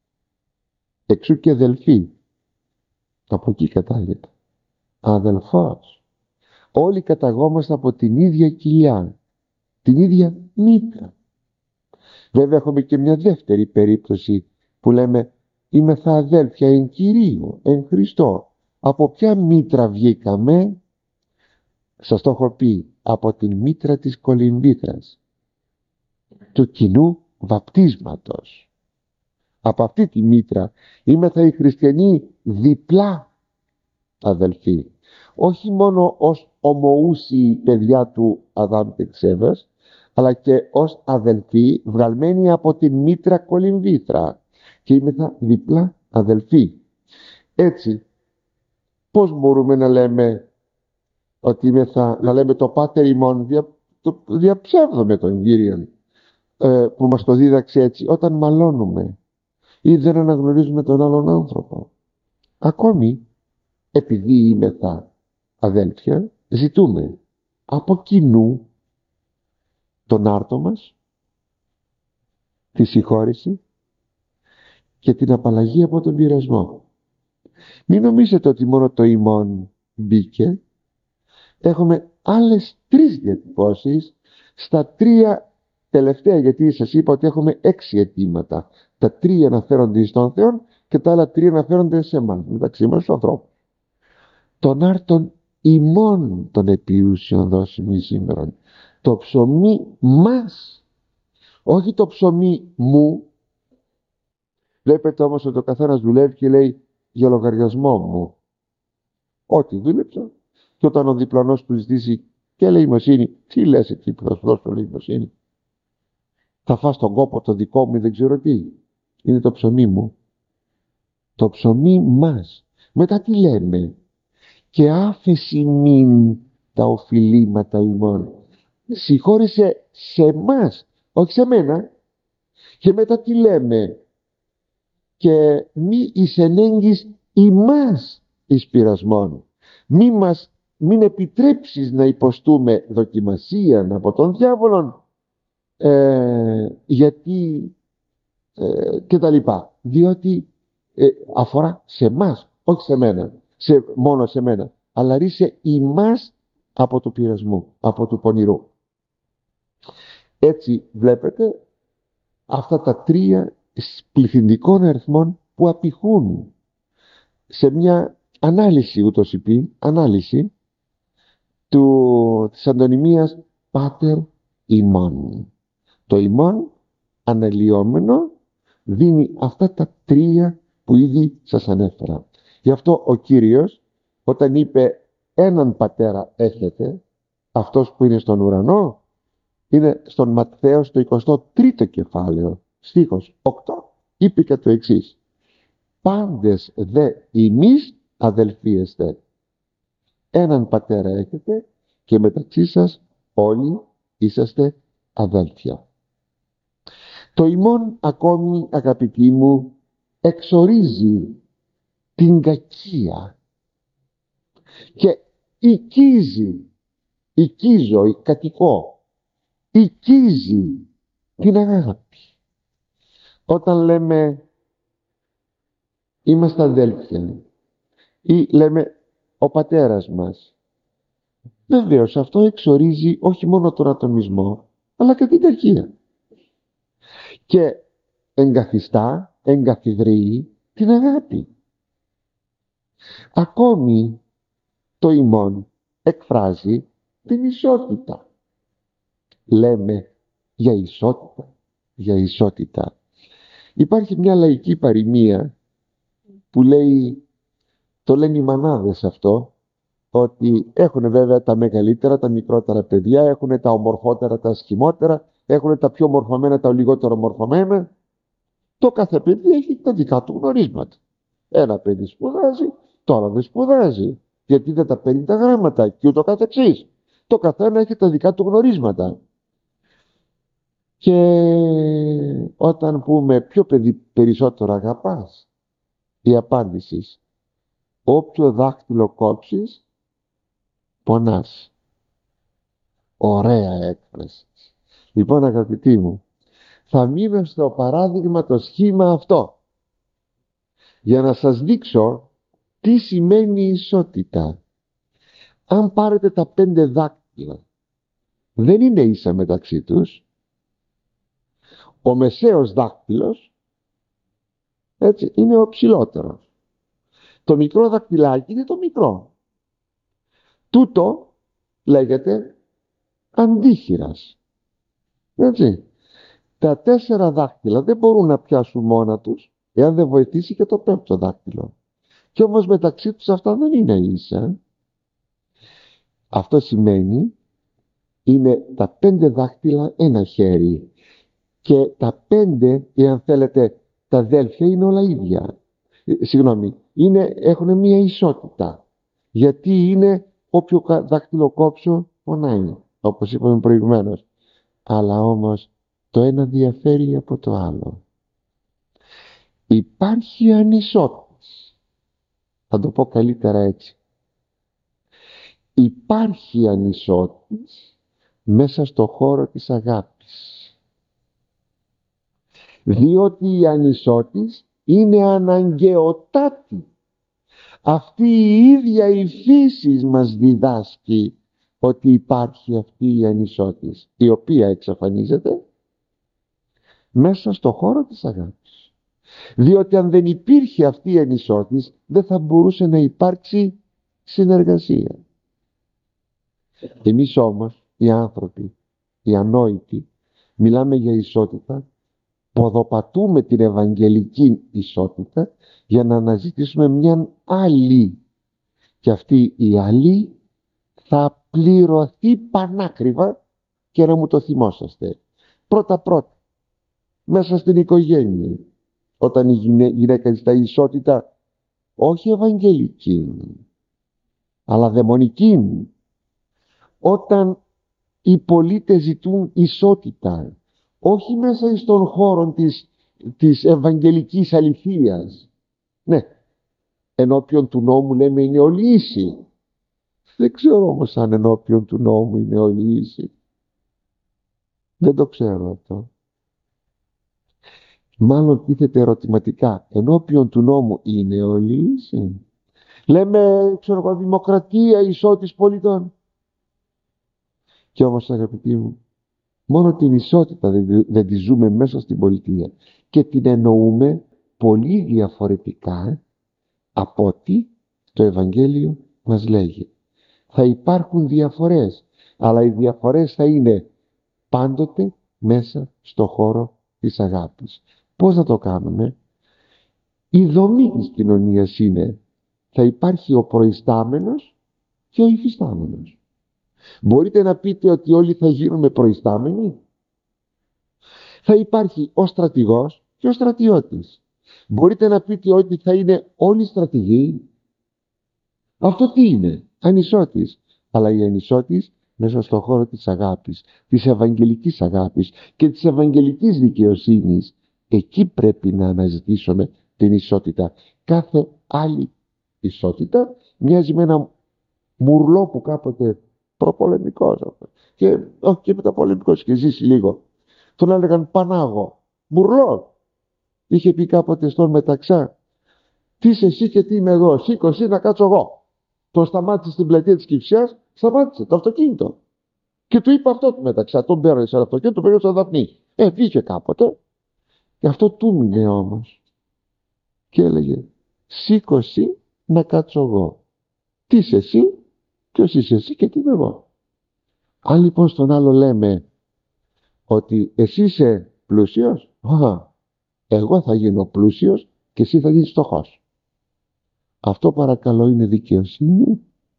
Εξού και αδελφοί. Από εκεί κατάγεται. Αδελφός. Όλοι καταγόμαστε από την ίδια κοιλιά, την ίδια μήτρα. Βέβαια έχουμε και μια δεύτερη περίπτωση που λέμε είμεθα αδέλφια εν Κυρίω, εν Χριστώ. Από ποια μήτρα βγήκαμε? Σας το έχω πει, από την μήτρα της κολυμβήθρας, του κοινού βαπτίσματος. Από αυτή τη μήτρα είμεθα οι χριστιανοί διπλά αδελφοί. Όχι μόνο ως ομοούσιοι παιδιά του Αδάμ και της Εύας, αλλά και ως αδελφοί βγαλμένοι από την μήτρα κολυμβήθρα και είμεθα διπλά αδελφοί. Έτσι, πώς μπορούμε να λέμε ότι είμεθα, να λέμε το πάτερ ημών, δια, το διαψεύδουμε τον Κύριον ε, που μας το δίδαξε έτσι, όταν μαλώνουμε ή δεν αναγνωρίζουμε τον άλλον άνθρωπο. Ακόμη επειδή είμεθα αδέλφια, ζητούμε από κοινού τον άρτο μας, τη συγχώρεση και την απαλλαγή από τον πειρασμό. Μην νομίζετε ότι μόνο το ημών μπήκε. Έχουμε άλλες τρεις διατυπώσεις στα τρία τελευταία, γιατί σας είπα ότι έχουμε έξι αιτήματα. Τα τρία αναφέρονται στον Θεό και τα άλλα τρία αναφέρονται σε εμάς, μεταξύ μας τους ανθρώπους. Τον άρτον ημών των επιούσιων δώσιμη σήμερα. Το ψωμί μας, όχι το ψωμί μου, Βλέπετε όμως ότι ο καθένας δουλεύει και λέει για λογαριασμό μου. Ό,τι δούλεψα. Και όταν ο διπλανός του ζητήσει και ελεημοσύνη, τι λες εκεί που θα σου δώσω ελεημοσύνη? Θα φας τον κόπο το δικό μου ή δεν ξέρω τι. Είναι το ψωμί μου. Το ψωμί μας. Μετά τι λέμε? Και άφεση μην τα οφειλήματα ημών. Συγχώρεσε σε εμάς, όχι σε μένα. Και μετά τι λέμε? Και μη εισενέγγεις ημάς εις πειρασμόν. Μη μας, μην επιτρέψεις να υποστούμε δοκιμασία από τον διάβολον, ε, γιατί ε, και τα λοιπά. Διότι ε, αφορά σε εμάς, όχι σε μένα, σε, μόνο σε μένα, αλλά ρίσε ημάς από το πειρασμό, από το πονηρό. Έτσι βλέπετε αυτά τα τρία πληθυντικών αριθμών που απηχούν σε μια ανάλυση, ούτως υπή, ανάλυση του, της αντωνυμίας πάτερ ημών. Το ημών αναλυόμενο δίνει αυτά τα τρία που ήδη σας ανέφερα. Γι' αυτό ο Κύριος όταν είπε έναν πατέρα έχετε, αυτός που είναι στον ουρανό, είναι στον Ματθαίο στο εικοστό τρίτο κεφάλαιο, στίχος οκτώ, είπε και το εξής: πάντες δε ημείς αδελφοί εστε, έναν πατέρα έχετε και μεταξύ σας όλοι είσαστε αδέλφια. Το ημών ακόμη, αγαπητοί μου, εξορίζει την κακία και οικίζει, οικίζω, κατοικώ, οικίζει την αγάπη. Όταν λέμε είμαστε αδέλφια ή λέμε ο πατέρας μας, βεβαίως αυτό εξορίζει όχι μόνο τον ατομισμό αλλά και την κακία και εγκαθιστά, εγκαθιδρύει την αγάπη. Ακόμη το ημών εκφράζει την ισότητα. Λέμε για ισότητα, για ισότητα. Υπάρχει μια λαϊκή παροιμία που λέει, το λένε οι μανάδες αυτό, ότι έχουν βέβαια τα μεγαλύτερα, τα μικρότερα παιδιά, έχουν τα ομορφότερα, τα σχημότερα, έχουν τα πιο μορφωμένα, τα λιγότερο μορφωμένα. Το κάθε παιδί έχει τα δικά του γνωρίσματα. Ένα παιδί σπουδάζει, τώρα δεν σπουδάζει, γιατί δεν τα παίρνει τα γράμματα και ούτω καθεξής. Το καθένα έχει τα δικά του γνωρίσματα. Και όταν πούμε ποιο παιδί περισσότερο αγαπάς, η απάντηση: όποιο δάχτυλο κόψεις, πονάς. Ωραία έκφραση. Λοιπόν, αγαπητοί μου, θα μείνω στο παράδειγμα, το σχήμα αυτό, για να σας δείξω τι σημαίνει ισότητα. Αν πάρετε τα πέντε δάκτυλα, δεν είναι ίσα μεταξύ τους. Ο μεσαίος δάκτυλος, έτσι, είναι ο ψηλότερος. Το μικρό δακτυλάκι είναι το μικρό. Τούτο λέγεται αντίχειρας. Έτσι. Τα τέσσερα δάκτυλα δεν μπορούν να πιάσουν μόνα τους εάν δεν βοηθήσει και το πέμπτο δάκτυλο. Και όμως μεταξύ τους αυτά δεν είναι ίσα. Αυτό σημαίνει είναι τα πέντε δάκτυλα ένα χέρι. Και τα πέντε, εάν θέλετε, τα αδέλφια είναι όλα ίδια. Ε, συγγνώμη, είναι, έχουν μία ισότητα. Γιατί είναι όποιο δάκτυλο κόψω πονάει, όπως είπαμε προηγουμένως. Αλλά όμως το ένα διαφέρει από το άλλο. Υπάρχει ανισότητα. Θα το πω καλύτερα έτσι. Υπάρχει ανισότητα μέσα στο χώρο της αγάπης. Διότι η ανισότητα είναι αναγκαιοτάτη. Αυτή η ίδια η φύση μας διδάσκει ότι υπάρχει αυτή η ανισότητα, η οποία εξαφανίζεται μέσα στο χώρο της αγάπης. Διότι αν δεν υπήρχε αυτή η ανισότητα, δεν θα μπορούσε να υπάρξει συνεργασία. Εμείς όμως οι άνθρωποι, οι ανόητοι, μιλάμε για ισότητα ποδοπατούμε την ευαγγελική ισότητα για να αναζητήσουμε μια άλλη, και αυτή η άλλη θα πληρωθεί πανάκριβα, και να μου το θυμόσαστε. Πρώτα πρώτα, μέσα στην οικογένεια, όταν η γυναίκα ζητάει ισότητα, όχι ευαγγελική αλλά δαιμονική, όταν οι πολίτες ζητούν ισότητα, όχι μέσα στον χώρο της, της ευαγγελικής αληθείας. Ναι, ενώπιον του νόμου λέμε είναι όλη ίση. Δεν ξέρω όμως αν ενώπιον του νόμου είναι όλη ίση. Δεν το ξέρω αυτό. Μάλλον τίθεται ερωτηματικά. Ενώπιον του νόμου είναι όλη ίση. Λέμε, ξέρω εγώ, δημοκρατία, ισότης πολιτών. Και όμως, αγαπητοί μου, μόνο την ισότητα δεν, δεν τη ζούμε μέσα στην πολιτεία, και την εννοούμε πολύ διαφορετικά από ό,τι το Ευαγγέλιο μας λέγει. Θα υπάρχουν διαφορές, αλλά οι διαφορές θα είναι πάντοτε μέσα στο χώρο της αγάπης. Πώς θα το κάνουμε? Η δομή της κοινωνίας είναι, θα υπάρχει ο προϊστάμενος και ο υφιστάμενος. Μπορείτε να πείτε ότι όλοι θα γίνουμε προϊστάμενοι? Θα υπάρχει ο στρατηγός και ο στρατιώτης. Μπορείτε να πείτε ότι θα είναι όλοι στρατηγοί? Αυτό τι είναι? Ανισότης. Αλλά η ανισότης μέσα στον χώρο της αγάπης, της ευαγγελικής αγάπης και της ευαγγελικής δικαιοσύνης, εκεί πρέπει να αναζητήσουμε την ισότητα. Κάθε άλλη ισότητα μοιάζει με ένα μουρλό που κάποτε προπολεμικός και, όχι, και μεταπολεμικός και ζήσει λίγο, τον έλεγαν Πανάγο, μουρλό. Είχε πει κάποτε στον Μεταξά, τι είσαι εσύ και τι είμαι εγώ, σήκωσε να κάτσω εγώ. Τον σταμάτησε στην πλατεία της Κυψιάς, σταμάτησε το αυτοκίνητο και του είπε αυτό του Μεταξά, τον πέρασε στο αυτοκίνητο, τον πέρασε στο Δαφνί. Ε, βγήκε κάποτε και αυτό του μείνε όμως και έλεγε, σήκωσε να κάτσω εγώ. Τι είσαι εσύ, ποιος είσαι εσύ και τι είμαι εγώ. Αν λοιπόν στον άλλο λέμε ότι εσύ είσαι πλούσιος, α, εγώ θα γίνω πλούσιος και εσύ θα γίνεις φτωχός. Αυτό παρακαλώ είναι δικαιοσύνη?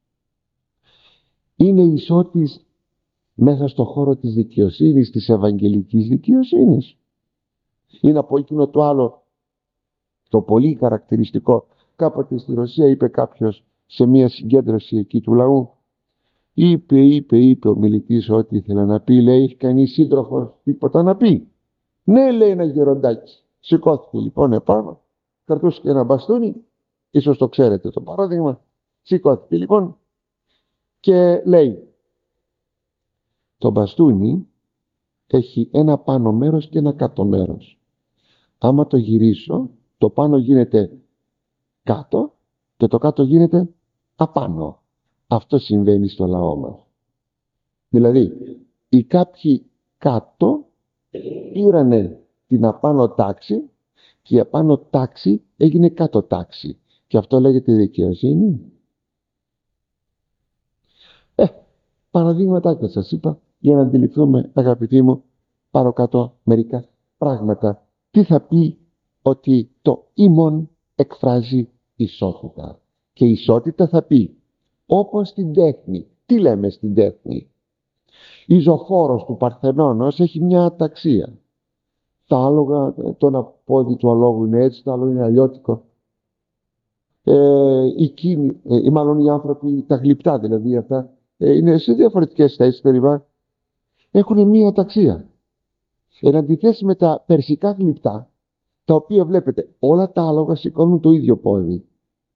Είναι ισότης μέσα στο χώρο της δικαιοσύνης, της ευαγγελικής δικαιοσύνης? Είναι από εκείνο το άλλο το πολύ χαρακτηριστικό. Κάποτε στη Ρωσία είπε κάποιος σε μια συγκέντρωση εκεί του λαού, είπε, είπε, είπε ο μιλητής ό,τι ήθελε να πει, λέει, έχει κανείς σύντροφος τίποτα να πει? Ναι, λέει ένα γεροντάκι. Σηκώθηκε λοιπόν επάνω, κρατούσε και ένα μπαστούνι, ίσως το ξέρετε το παράδειγμα. Σηκώθηκε λοιπόν και λέει, το μπαστούνι έχει ένα πάνω μέρος και ένα κάτω μέρος. Άμα το γυρίσω, το πάνω γίνεται κάτω και το κάτω γίνεται απάνω. Αυτό συμβαίνει στο λαό μας. Δηλαδή, οι κάποιοι κάτω πήρανε την απάνω τάξη και η απάνω τάξη έγινε κάτω τάξη. Και αυτό λέγεται δικαιοσύνη? Ε, παραδείγματάκια σας είπα για να αντιληφθούμε, αγαπητοί μου, πάρω κάτω μερικά πράγματα. Τι θα πει ότι το ήμον εκφράζει ισότητα? Και η ισότητα θα πει, όπως στην τέχνη. Τι λέμε στην τέχνη? Η ζωφόρος του Παρθενώνος έχει μια αταξία. Τα άλογα, το ένα πόδι του αλόγου είναι έτσι, το άλλο είναι αλλιώτικο. Ε, οι κίνοι, ε, μάλλον οι άνθρωποι, τα γλυπτά δηλαδή αυτά, ε, είναι σε διαφορετικές θέσεις περίπου, έχουν μια αταξία. Εν αντιθέσει με τα περσικά γλυπτά, τα οποία βλέπετε όλα τα άλογα σηκώνουν το ίδιο πόδι.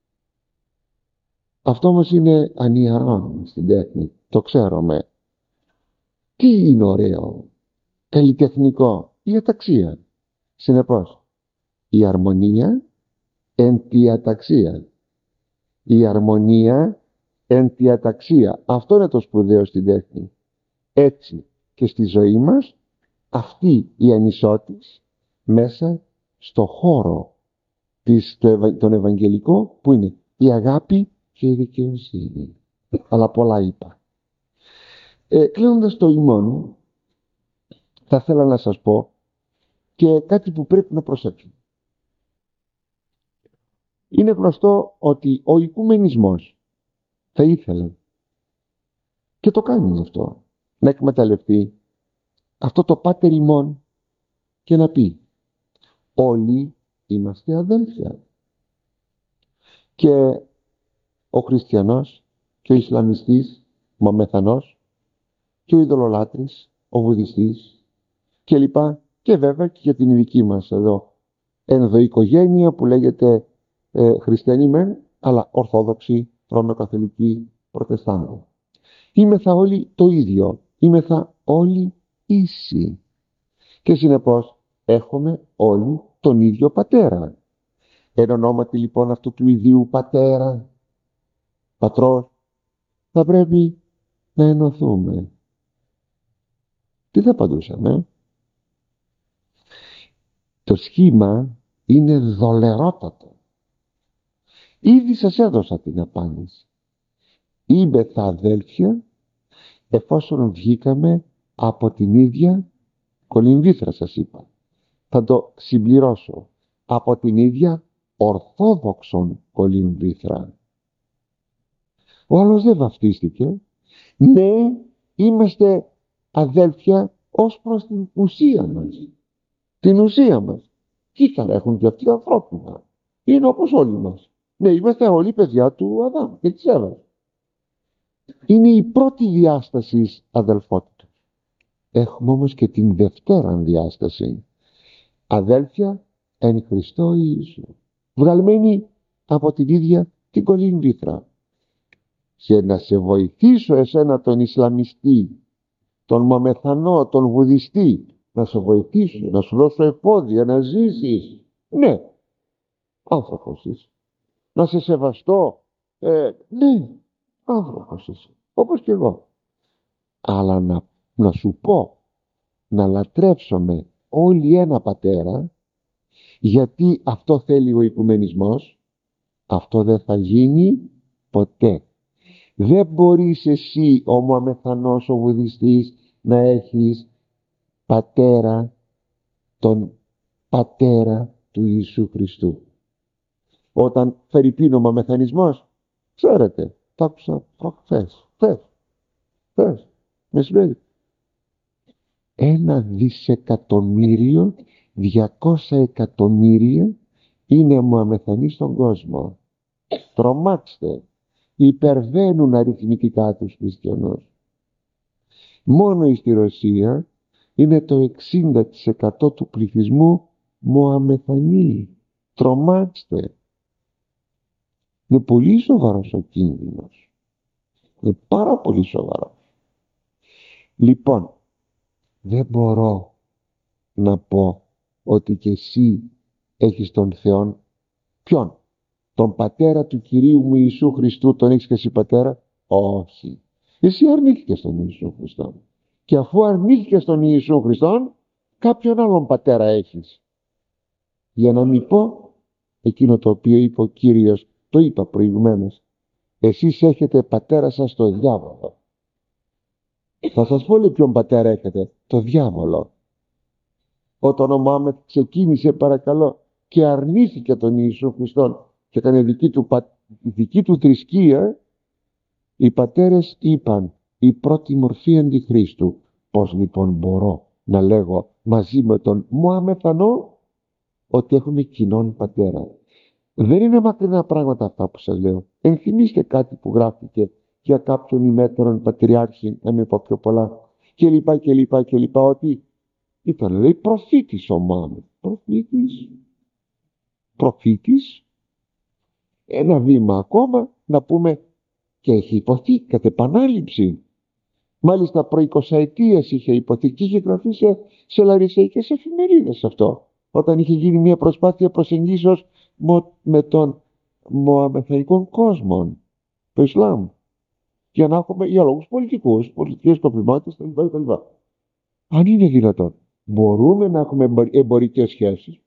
Αυτό όμως είναι ανιαρό στην τέχνη, το ξέρουμε. Τι είναι ωραίο? Καλλιτεχνικό, η αταξία. Συνεπώς, η αρμονία εν τη αταξία. Η αρμονία εν τη αταξία. Αυτό είναι το σπουδαίο στην τέχνη. Έτσι και στη ζωή μας, αυτή η ανισότης μέσα στο χώρο της, το, τον Ευαγγελικό, που είναι η αγάπη και η δικαιοσύνη. Αλλά πολλά είπα. Ε, κλείνοντας το ημών, θα ήθελα να σας πω και κάτι που πρέπει να προσέξουμε. Είναι γνωστό ότι ο οικουμενισμός θα ήθελε και το κάνει αυτό, να εκμεταλλευτεί αυτό το πάτερ ημών και να πει όλοι είμαστε αδέλφια. Και ο χριστιανός και ο Ισλαμιστής, ο Μαμεθανός και ο ειδωλολάτρης, ο Βουδιστής και λοιπά, και βέβαια και για την δική μας εδώ ενδοοικογένεια που λέγεται ε, χριστιανοί μεν, αλλά ορθόδοξοι, ρωμαιοκαθολικοί, προτεστάντες. Είμεθα όλοι το ίδιο, είμεθα όλοι ίσοι και συνεπώς έχουμε όλοι τον ίδιο πατέρα. Εν ονόματι λοιπόν αυτού του ιδίου πατέρα, πατρός, θα πρέπει να ενωθούμε. Τι θα απαντούσαμε? Το σχήμα είναι δολερότατο. Ήδη σας έδωσα την απάντηση. Είμεθα αδέλφια εφόσον βγήκαμε από την ίδια κολυμβήθρα, σας είπα. Θα το συμπληρώσω. Από την ίδια ορθόδοξον κολυμβήθρα. Ο άλλος δεν βαφτίστηκε. Ναι, είμαστε αδέλφια ως προς την ουσία μας. Την ουσία μας. Κύτταρα έχουν και αυτοί ανθρώπινα. Είναι όπως όλοι μας. Ναι, είμαστε όλοι παιδιά του Αδάμ και της Εύας. Είναι η πρώτη διάσταση αδελφότητας. Έχουμε όμως και την δευτέρα διάσταση. Αδέλφια εν Χριστώ Ιησού. Βγαλμένοι από την ίδια την κολυμβήθρα. Και να σε βοηθήσω εσένα τον Ισλαμιστή, τον Μαμεθανό, τον Βουδιστή, να σε βοηθήσω, να σου δώσω εφόδια, να ζήσεις. Ναι, άνθρωπος είσαι. Να σε σεβαστώ. Ε, ναι, άνθρωπος είσαι. Όπως και εγώ. Αλλά να, να σου πω, να λατρεύσουμε όλοι ένα πατέρα, γιατί αυτό θέλει ο οικουμενισμός, αυτό δεν θα γίνει ποτέ. Δεν μπορείς εσύ ο Μωαμεθανός, ο Βουδιστής, να έχεις πατέρα τον πατέρα του Ιησού Χριστού. Όταν φερειπίν ο Μωαμεθανισμός, ξέρετε, το άκουσα προχθές, χθες, χθες, μεσημέρι, ένα δισεκατομμύριο, διακόσια εκατομμύρια είναι Μωαμεθανοί στον κόσμο. Τρομάξτε, υπερβαίνουν αριθμητικά τους χριστιανούς. Μόνο στη Ρωσία είναι το εξήντα τοις εκατό του πληθυσμού Μωαμεθανοί. Τρομάξτε. Είναι πολύ σοβαρός ο κίνδυνος. Είναι πάρα πολύ σοβαρό. Λοιπόν, δεν μπορώ να πω ότι και εσύ έχεις τον Θεόν. Ποιον? Τον πατέρα του Κυρίου μου Ιησού Χριστού τον έχεις και εσύ πατέρα? Όχι. Εσύ αρνήθηκες τον Ιησού Χριστό. Και αφού αρνήθηκες τον Ιησού Χριστό, κάποιον άλλον πατέρα έχεις. Για να μην πω εκείνο το οποίο είπε ο Κύριος, το είπα προηγουμένως. Εσείς έχετε πατέρα σας το διάβολο. Θα σας πω λέει ποιον πατέρα έχετε, το διάβολο. Όταν ο Μωάμεθ ξεκίνησε παρακαλώ και αρνήθηκε τον Ιησού Χριστόν και έκανε δική του, δική του θρησκεία, οι πατέρες είπαν η πρώτη μορφή αντιχρίστου. Πώς λοιπόν μπορώ να λέγω μαζί με τον Μωαμεθανό ότι έχουμε κοινόν πατέρα? Δεν είναι μακρινά πράγματα αυτά που σας λέω. Ενθυμίστε κάτι που γράφτηκε για κάποιον ημέτερον πατριάρχη, να μην πω πιο πολλά, και λοιπά και λοιπά και λοιπά, ότι ήταν λέει προφήτης ο Μωάμεθ. Προφήτης. Προφήτης. Ένα βήμα ακόμα να πούμε, και έχει υποθεί κατ' επανάληψη. Μάλιστα προ εικοσαετίας είχε υποθεί και είχε γραφεί σε, σε λαρισαϊκές εφημερίδες αυτό, όταν είχε γίνει μια προσπάθεια προσεγγίσεως με τον μωαμεθανικό κόσμο, το Ισλάμ, για να έχουμε για λόγους πολιτικούς, πολιτικές σκοπιμότητες κλπ. Αν είναι δυνατόν, μπορούμε να έχουμε εμπορικές σχέσεις,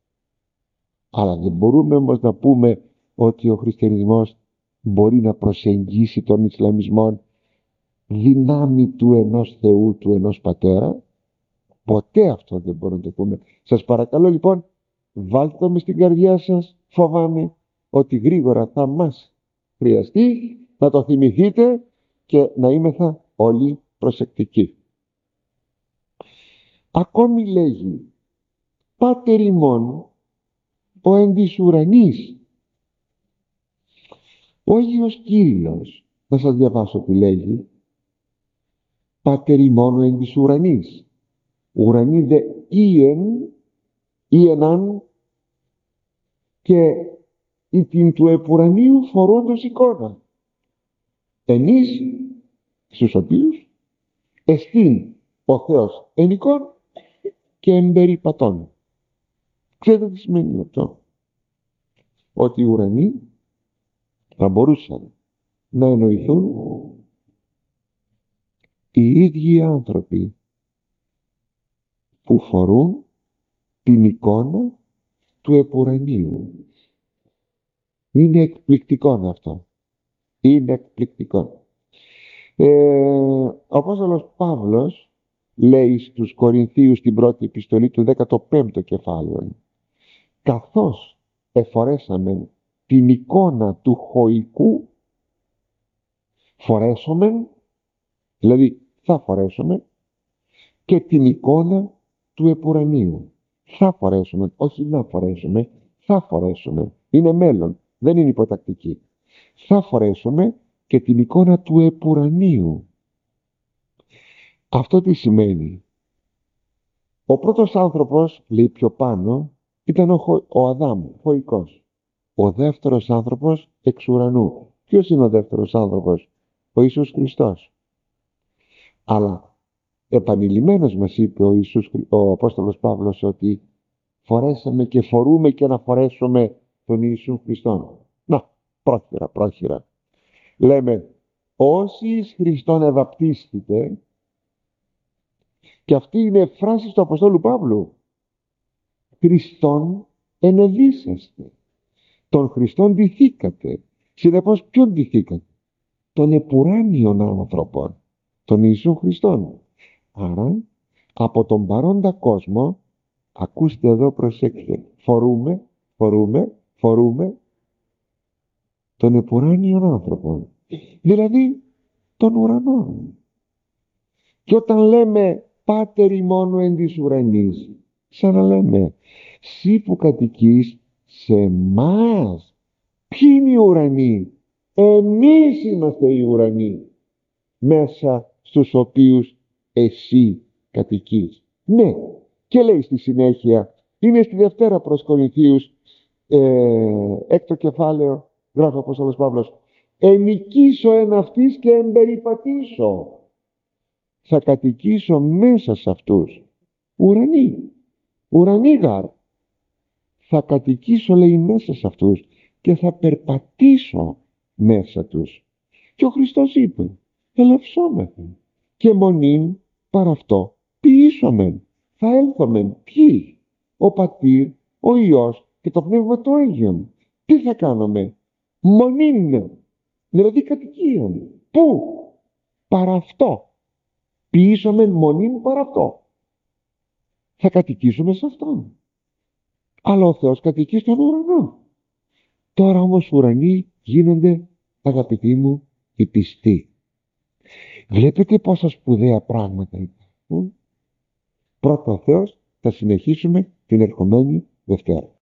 αλλά δεν μπορούμε όμως να πούμε ότι ο χριστιανισμός μπορεί να προσεγγίσει τον Ισλαμισμό δυνάμει του ενός Θεού, του ενός Πατέρα. Ποτέ αυτό δεν μπορούμε να το πούμε. Σας παρακαλώ λοιπόν, βάλτε το μες στην καρδιά σας. Φοβάμαι ότι γρήγορα θα μας χρειαστεί να το θυμηθείτε και να είμεθα όλοι προσεκτικοί. Ακόμη λέγει, Πάτερ ημών ο εν της ουρανής. Ο Άγιος Κύριλλος, να σας διαβάσω τι λέγει. Πάτερ ημών ο εν της ουρανής. Ουρανή δε ιεν, ιεναν και η την του επουρανίου φορώντος εικόνα. Εμείς στους οποίους εστίν ο Θεός εν εικόν και εμπεριπατών. Ξέρετε τι σημαίνει αυτό? Ότι οι ουρανοί θα μπορούσαν να εννοηθούν οι ίδιοι άνθρωποι που φορούν την εικόνα του επουρανίου. Είναι εκπληκτικό αυτό. Είναι εκπληκτικό. Ε, ο Απόστολος Παύλος λέει στους Κορινθίους στην πρώτη επιστολή του δέκατο πέμπτο κεφάλαιο, καθώς εφορέσαμε την εικόνα του χωικού, φορέσουμε, δηλαδή θα φορέσουμε και την εικόνα του επουρανίου. Θα φορέσουμε, όχι να φορέσουμε, θα φορέσουμε. Είναι μέλλον, δεν είναι υποτακτική. Θα φορέσουμε και την εικόνα του επουρανίου. Αυτό τι σημαίνει? Ο πρώτος άνθρωπος, λέει πιο πάνω, ήταν ο, Χω, ο Αδάμ, χωικός. Ο δεύτερος άνθρωπος εξ ουρανού. Ποιος είναι ο δεύτερος άνθρωπος? Ο Ιησούς Χριστός. Αλλά επανειλημμένος μας είπε ο, Ιησούς, ο Απόστολος Παύλος ότι φορέσαμε και φορούμε και να φορέσουμε τον Ιησού Χριστόν. Να, πρόχειρα, πρόχειρα. Λέμε, όσοι εις Χριστόν ευαπτίστητε, και αυτή είναι φράση του Αποστόλου Παύλου, Χριστόν ενεδίσαστε. Τον Χριστόν ντυθήκατε. Συνεπώς ποιον ντυθήκατε? Τον επουράνιον άνθρωπον, τον Ιησού Χριστόν. Άρα από τον παρόντα κόσμο, ακούστε εδώ, προσέξτε, φορούμε, φορούμε, φορούμε τον επουράνιον άνθρωπον, δηλαδή τον ουρανό. Και όταν λέμε Πάτερ ημών εν της ουρανής, σαν να λέμε, σύ που κατοικείς σε εμάς. Ποιοι είναι οι ουρανοί? Εμείς είμαστε οι ουρανοί, μέσα στους οποίους εσύ κατοικείς. Ναι, και λέει στη συνέχεια, είναι στη Δευτέρα προς Κορινθίους, ε, έκτο κεφάλαιο, γράφει ο Απόστολος Παύλος, ενικήσω εν αυτής και εμπεριπατήσω. Θα κατοικήσω μέσα σε αυτούς. Ουρανοί, ουρανοί γάρ. Θα κατοικήσω, λέει, μέσα σε αυτούς και θα περπατήσω μέσα τους. Και ο Χριστός είπε, ελευσόμεθα και μονήν παρά αυτό ποιήσομεν. Θα έλθομεν. Ποιοι? Ο Πατήρ, ο Υιός και το Πνεύμα του Άγιον. Τι θα κάνουμε? Μονήν, δηλαδή κατοικίαν. Πού? Παρά αυτό. Ποιήσομεν μονήν παρά αυτό. Θα κατοικήσουμε σε αυτόν. Αλλά ο Θεός κατοικεί στον ουρανό. Τώρα όμως ουρανοί γίνονται, αγαπητοί μου, οι πιστοί. Βλέπετε πόσα σπουδαία πράγματα υπάρχουν. Πρώτα ο Θεός, θα συνεχίσουμε την ερχομένη Δευτέρα.